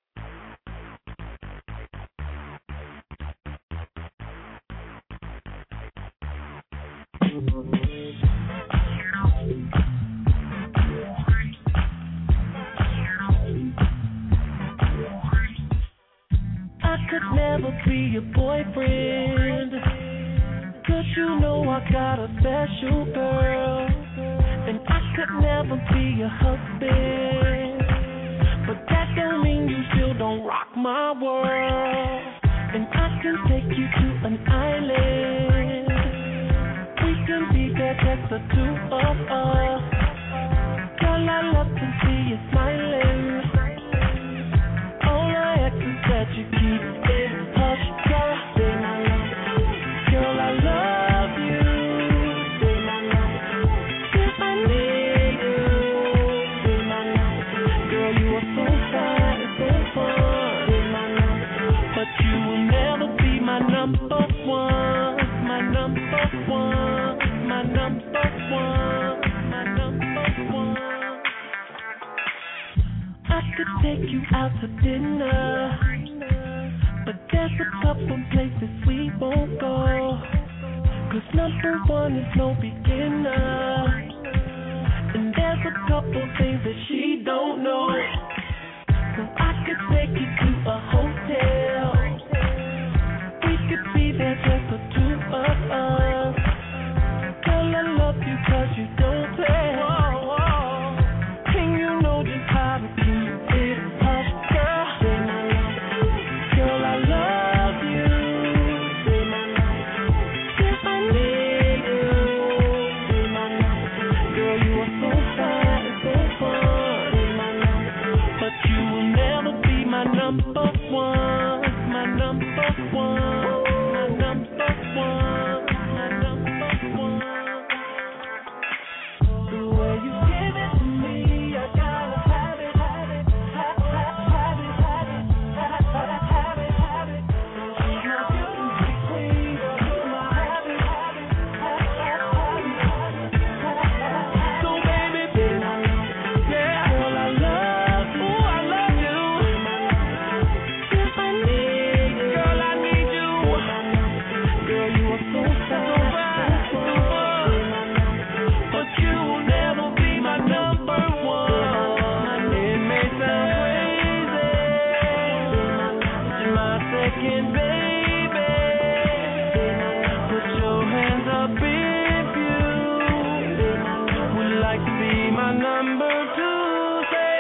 I could never be your boyfriend, 'cause you know I got a special girl. And I could never be your husband, but that don't mean you still don't rock my world. And I can take you to an island. We can be there, just the two of us. Girl, I love to see you smiling. All I ask is that you keep it hush, girl. Say my love, girl, I love you. Say my love, if I need you. Say my love, girl, you are so fine and so fun. Say my love, but you will never be my number one, my number one, my number one, my number one. I could take you out to dinner, but there's a couple places we won't go. 'Cause number one is no beginner, and there's a couple things that she don't know. So I could take you to a hotel. We could be there, just the two of us. Girl, I love you 'cause you don't tell. And you know just how to keep it hush, girl. Say my love, girl, I love you. Say my love, if I need you. Say my love, girl, you are so fine and so fun. Say my love, but you will never be my number one, my number one, my number one, my number one. The way you give it to me, I gotta have it, have it, have, have, have it, have it, have, have, have it, have it. She's my beauty queen, girl, you're my habit, habit, have, have, have it, have it, have, have, have it. So baby, be my love, yeah, girl, I love you, ooh, I love you. If I need you, girl, I need you. Girl, you are so fine, so fine, but you will never be my number one. It may sound crazy, you're my second baby. Put your hands up if you would like to be my number two. Say,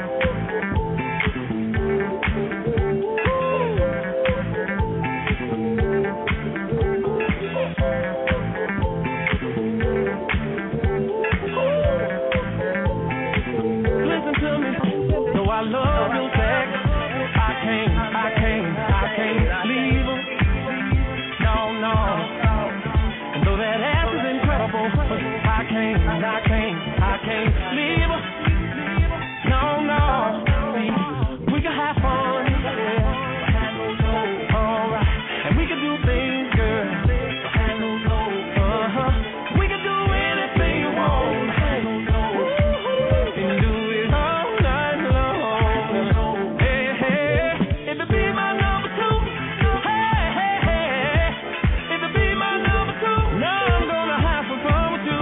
listen to me, though I love your sex, I can't, I can't, I can't leave her. No, no. And though that ass is incredible, but I can't can't, I can't, I can't leave her. No, no. See, we can have fun, yeah. Alright, and we can do things, girl. Uh-huh. We can do anything you want. And do it all night long. Hey, hey, if it be my number two. Hey, hey, hey, if it be my number two. Now I'm gonna have some fun with you,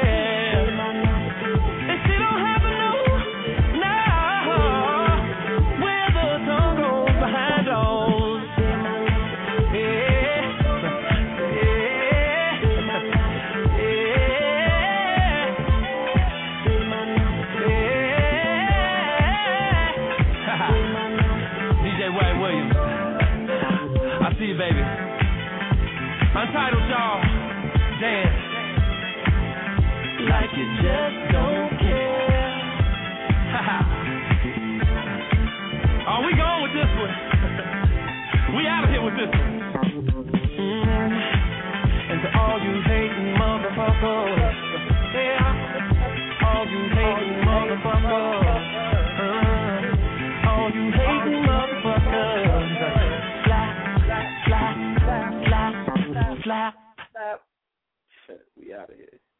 yeah. And she don't have to know, now, where the tongue goes behind those. Yeah, yeah, D J Wayne Williams, I see you, baby. Untitled, y'all. Dance like you just don't care. Are we going with this one? We out of here with this one. Mm. And to all you hating motherfuckers, yeah. All you hating motherfuckers, uh, all you hating motherfuckers, slap, slap, slap, slap, slap. We out of here.